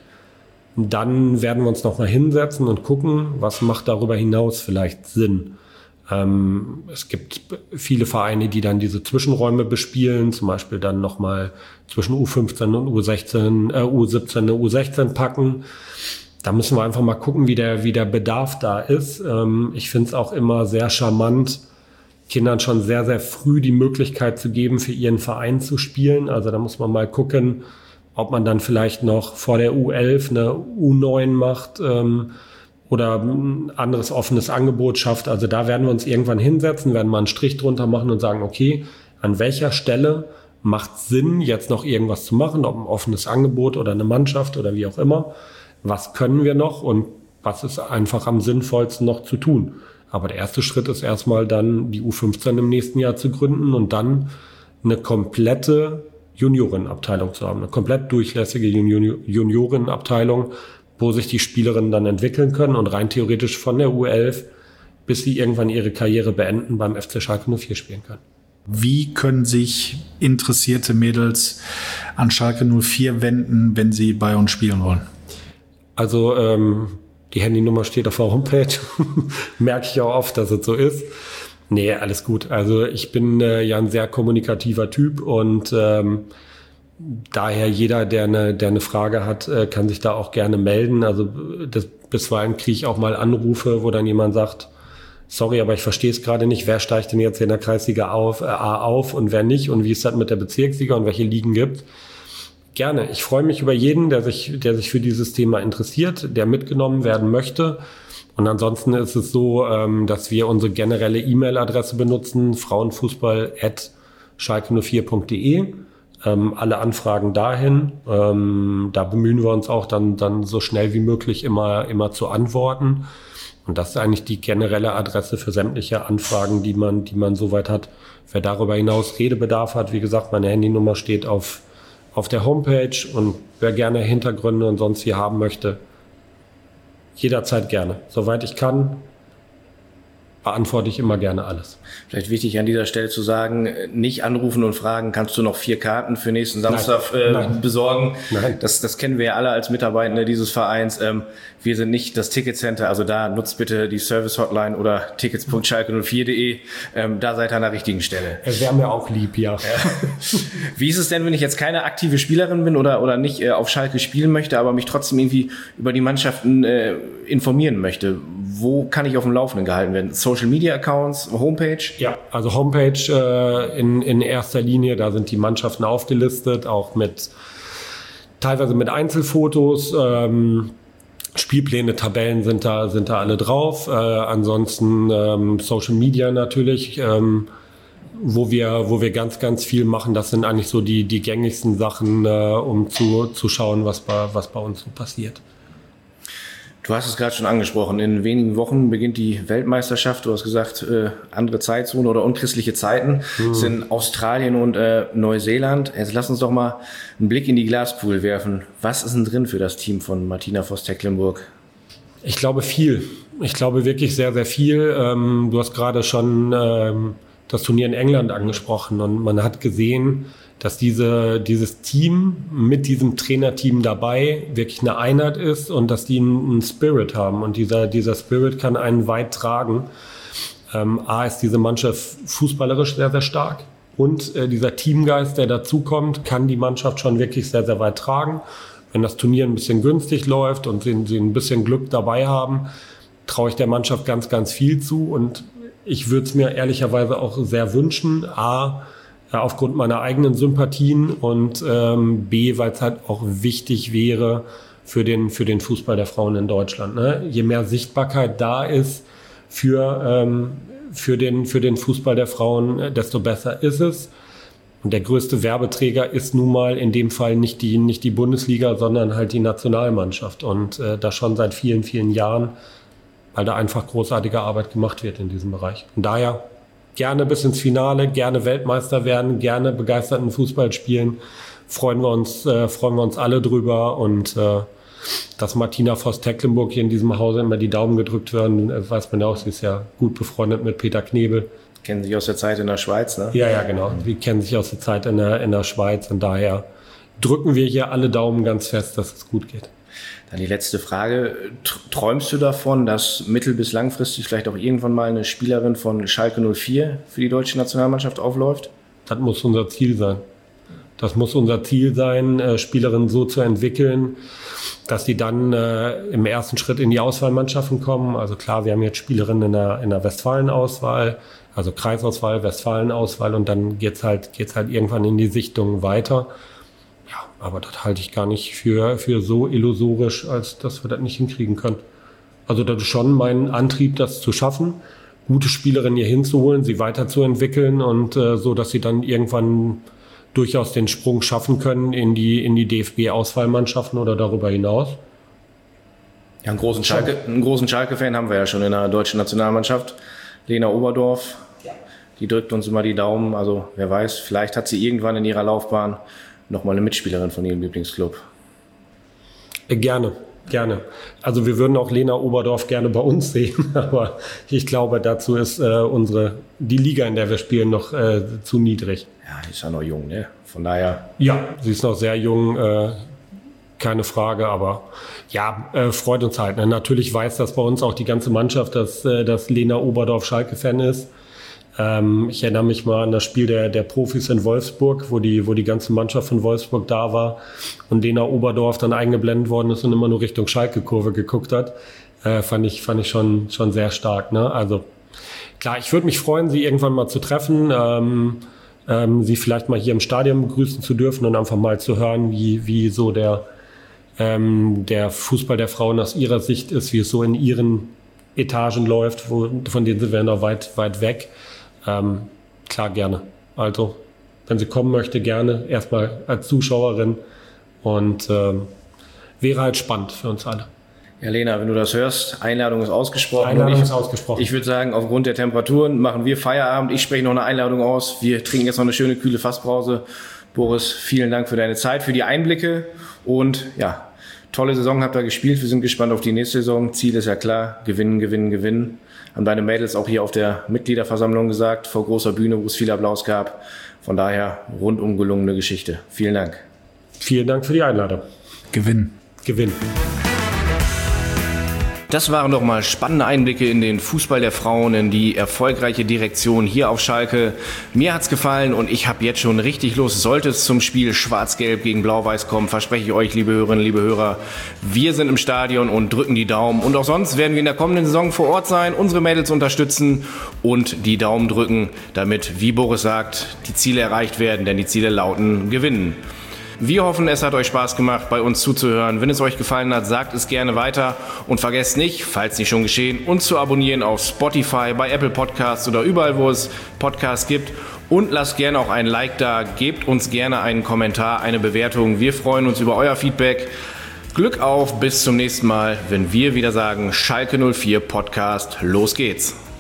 dann werden wir uns nochmal hinsetzen und gucken, was macht darüber hinaus vielleicht Sinn. Ähm, es gibt viele Vereine, die dann diese Zwischenräume bespielen, zum Beispiel dann nochmal zwischen U fünfzehn und U sechzehn, äh, U siebzehn eine U sechzehn packen. Da müssen wir einfach mal gucken, wie der, wie der Bedarf da ist. Ähm, ich finde es auch immer sehr charmant, Kindern schon sehr, sehr früh die Möglichkeit zu geben, für ihren Verein zu spielen. Also da muss man mal gucken, ob man dann vielleicht noch vor der U elf eine U neun macht, ähm, oder ein anderes offenes Angebot schafft. Also da werden wir uns irgendwann hinsetzen, werden mal einen Strich drunter machen und sagen, okay, an welcher Stelle macht es Sinn, jetzt noch irgendwas zu machen, ob ein offenes Angebot oder eine Mannschaft oder wie auch immer. Was können wir noch und was ist einfach am sinnvollsten noch zu tun? Aber der erste Schritt ist erstmal dann die U fünfzehn im nächsten Jahr zu gründen und dann eine komplette Juniorinnenabteilung zu haben, eine komplett durchlässige Juniorinnenabteilung, wo sich die Spielerinnen dann entwickeln können und rein theoretisch von der U elf bis sie irgendwann ihre Karriere beenden, beim F C Schalke null vier spielen können. Wie können sich interessierte Mädels an Schalke null vier wenden, wenn sie bei uns spielen wollen? Also ähm, die Handynummer steht auf der Homepage. Merke ich auch oft, dass es so ist. Nee, alles gut. Also ich bin äh, ja ein sehr kommunikativer Typ und ähm, daher jeder, der eine, der eine Frage hat, äh, kann sich da auch gerne melden. Also das, bisweilen kriege ich auch mal Anrufe, wo dann jemand sagt, sorry, aber ich verstehe es gerade nicht, wer steigt denn jetzt in der Kreisliga auf, äh, A auf und wer nicht und wie ist das mit der Bezirksliga und welche Ligen gibt. Gerne. Ich freue mich über jeden, der sich, der sich für dieses Thema interessiert, der mitgenommen werden möchte. Und ansonsten ist es so, ähm, dass wir unsere generelle E-Mail-Adresse benutzen, frauenfußball at schalke null vier punkt de. Ähm, alle Anfragen dahin. Ähm, da bemühen wir uns auch dann, dann so schnell wie möglich immer, immer zu antworten. Und das ist eigentlich die generelle Adresse für sämtliche Anfragen, die man, die man soweit hat. Wer darüber hinaus Redebedarf hat, wie gesagt, meine Handynummer steht auf, auf der Homepage und wer gerne Hintergründe und sonst hier haben möchte, jederzeit gerne. Soweit ich kann, beantworte ich immer gerne alles. Vielleicht wichtig an dieser Stelle zu sagen, nicht anrufen und fragen, kannst du noch vier Karten für nächsten Samstag Nein. Äh, Nein. besorgen? Nein. Das, das kennen wir ja alle als Mitarbeitende dieses Vereins. Ähm, wir sind nicht das Ticketcenter, also da nutzt bitte die Service-Hotline oder tickets punkt schalke null vier punkt de. Ähm, da seid ihr an der richtigen Stelle. Es wäre mir auch lieb, ja. ja. Wie ist es denn, wenn ich jetzt keine aktive Spielerin bin oder, oder nicht äh, auf Schalke spielen möchte, aber mich trotzdem irgendwie über die Mannschaften äh, informieren möchte? Wo kann ich auf dem Laufenden gehalten werden? Social Media Accounts, Homepage? Ja, also Homepage äh, in, in erster Linie, da sind die Mannschaften aufgelistet, auch mit teilweise mit Einzelfotos. Ähm, Spielpläne, Tabellen sind da, sind da alle drauf. Äh, ansonsten ähm, Social Media natürlich, ähm, wo wir, wo wir ganz, ganz viel machen. Das sind eigentlich so die, die gängigsten Sachen, äh, um zu, zu schauen, was bei, was bei uns so passiert. Du hast es gerade schon angesprochen, in wenigen Wochen beginnt die Weltmeisterschaft. Du hast gesagt, äh, andere Zeitzone oder unchristliche Zeiten mhm. sind Australien und äh, Neuseeland. Jetzt lass uns doch mal einen Blick in die Glaskugel werfen. Was ist denn drin für das Team von Martina Voss-Tecklenburg? Ich glaube viel. Ich glaube wirklich sehr, sehr viel. Ähm, du hast gerade schon ähm, das Turnier in England angesprochen und man hat gesehen, dass diese, dieses Team mit diesem Trainerteam dabei wirklich eine Einheit ist und dass die einen Spirit haben. Und dieser, dieser Spirit kann einen weit tragen. Ähm, A ist diese Mannschaft fußballerisch sehr, sehr stark. Und äh, dieser Teamgeist, der dazukommt, kann die Mannschaft schon wirklich sehr, sehr weit tragen. Wenn das Turnier ein bisschen günstig läuft und sie, sie ein bisschen Glück dabei haben, traue ich der Mannschaft ganz, ganz viel zu. Und ich würde es mir ehrlicherweise auch sehr wünschen. A, aufgrund meiner eigenen Sympathien und ähm, B, weil es halt auch wichtig wäre für den, für den Fußball der Frauen in Deutschland. Ne? Je mehr Sichtbarkeit da ist für, ähm, für, den, für den Fußball der Frauen, desto besser ist es. Und der größte Werbeträger ist nun mal in dem Fall nicht die, nicht die Bundesliga, sondern halt die Nationalmannschaft. Und äh, das schon seit vielen, vielen Jahren, weil da einfach großartige Arbeit gemacht wird in diesem Bereich. Und daher gerne bis ins Finale, gerne Weltmeister werden, gerne begeisterten Fußball spielen. Freuen wir uns, äh, freuen wir uns alle drüber. Und äh, dass Martina Voss-Tecklenburg hier in diesem Hause immer die Daumen gedrückt werden, äh, weiß man ja auch, sie ist ja gut befreundet mit Peter Knebel. Kennen sich aus der Zeit in der Schweiz, ne? Ja, ja, genau. Die kennen sich aus der Zeit in der, in der Schweiz. Und daher drücken wir hier alle Daumen ganz fest, dass es gut geht. Dann die letzte Frage. Träumst du davon, dass mittel- bis langfristig vielleicht auch irgendwann mal eine Spielerin von Schalke null vier für die deutsche Nationalmannschaft aufläuft? Das muss unser Ziel sein. Das muss unser Ziel sein, äh, Spielerinnen so zu entwickeln, dass die dann äh, im ersten Schritt in die Auswahlmannschaften kommen. Also klar, wir haben jetzt Spielerinnen in der, in der Westfalen-Auswahl, also Kreisauswahl, Westfalen-Auswahl und dann geht's halt, geht's halt irgendwann in die Sichtung weiter. Ja, aber das halte ich gar nicht für, für so illusorisch, als dass wir das nicht hinkriegen können. Also das ist schon mein Antrieb, das zu schaffen, gute Spielerinnen hier hinzuholen, sie weiterzuentwickeln und äh, so, dass sie dann irgendwann durchaus den Sprung schaffen können in die, in die D F B-Auswahlmannschaften oder darüber hinaus. Ja, einen großen Schalke, einen großen Schalke-Fan haben wir ja schon in der deutschen Nationalmannschaft. Lena Oberdorf, die drückt uns immer die Daumen. Also wer weiß, vielleicht hat sie irgendwann in ihrer Laufbahn noch mal eine Mitspielerin von ihrem Lieblingsclub. Gerne. Gerne. Also wir würden auch Lena Oberdorf gerne bei uns sehen, aber ich glaube, dazu ist äh, unsere die Liga, in der wir spielen, noch äh, zu niedrig. Ja, die ist ja noch jung, ne? Von daher. Ja, sie ist noch sehr jung, äh, keine Frage, aber ja, äh, freut uns halt. Ne? Natürlich weiß das bei uns auch die ganze Mannschaft, dass, äh, dass Lena Oberdorf Schalke-Fan ist. Ähm, ich erinnere mich mal an das Spiel der, der Profis in Wolfsburg, wo die, wo die ganze Mannschaft von Wolfsburg da war und Lena Oberdorf dann eingeblendet worden ist und immer nur Richtung Schalke-Kurve geguckt hat. Äh, fand ich, fand ich schon, schon sehr stark. Ne? Also klar, ich würde mich freuen, sie irgendwann mal zu treffen, ähm, ähm, sie vielleicht mal hier im Stadion begrüßen zu dürfen und einfach mal zu hören, wie, wie so der, ähm, der Fußball der Frauen aus ihrer Sicht ist, wie es so in ihren Etagen läuft, wo, von denen sind wir noch weit, weit weg. Ähm, klar, gerne. Also, wenn sie kommen möchte, gerne. Erstmal als Zuschauerin. Und ähm, wäre halt spannend für uns alle. Ja, Lena, wenn du das hörst, Einladung ist ausgesprochen. Einladung ich, ist ausgesprochen. Ich würde sagen, aufgrund der Temperaturen machen wir Feierabend. Ich spreche noch eine Einladung aus. Wir trinken jetzt noch eine schöne, kühle Fasspause. Boris, vielen Dank für deine Zeit, für die Einblicke. Und ja, tolle Saison habt ihr gespielt. Wir sind gespannt auf die nächste Saison. Ziel ist ja klar. Gewinnen, gewinnen, gewinnen. Haben deine Mädels auch hier auf der Mitgliederversammlung gesagt, vor großer Bühne, wo es viel Applaus gab. Von daher rundum gelungene Geschichte. Vielen Dank. Vielen Dank für die Einladung. Gewinn. Gewinn. Das waren doch mal spannende Einblicke in den Fußball der Frauen, in die erfolgreiche Direktion hier auf Schalke. Mir hat's gefallen und ich habe jetzt schon richtig Lust. Sollte es zum Spiel Schwarz-Gelb gegen Blau-Weiß kommen, verspreche ich euch, liebe Hörerinnen, liebe Hörer, wir sind im Stadion und drücken die Daumen. Und auch sonst werden wir in der kommenden Saison vor Ort sein, unsere Mädels unterstützen und die Daumen drücken, damit, wie Boris sagt, die Ziele erreicht werden, denn die Ziele lauten gewinnen. Wir hoffen, es hat euch Spaß gemacht, bei uns zuzuhören. Wenn es euch gefallen hat, sagt es gerne weiter und vergesst nicht, falls nicht schon geschehen, uns zu abonnieren auf Spotify, bei Apple Podcasts oder überall, wo es Podcasts gibt. Und lasst gerne auch ein Like da, gebt uns gerne einen Kommentar, eine Bewertung. Wir freuen uns über euer Feedback. Glück auf, bis zum nächsten Mal, wenn wir wieder sagen, Schalke null vier Podcast, los geht's.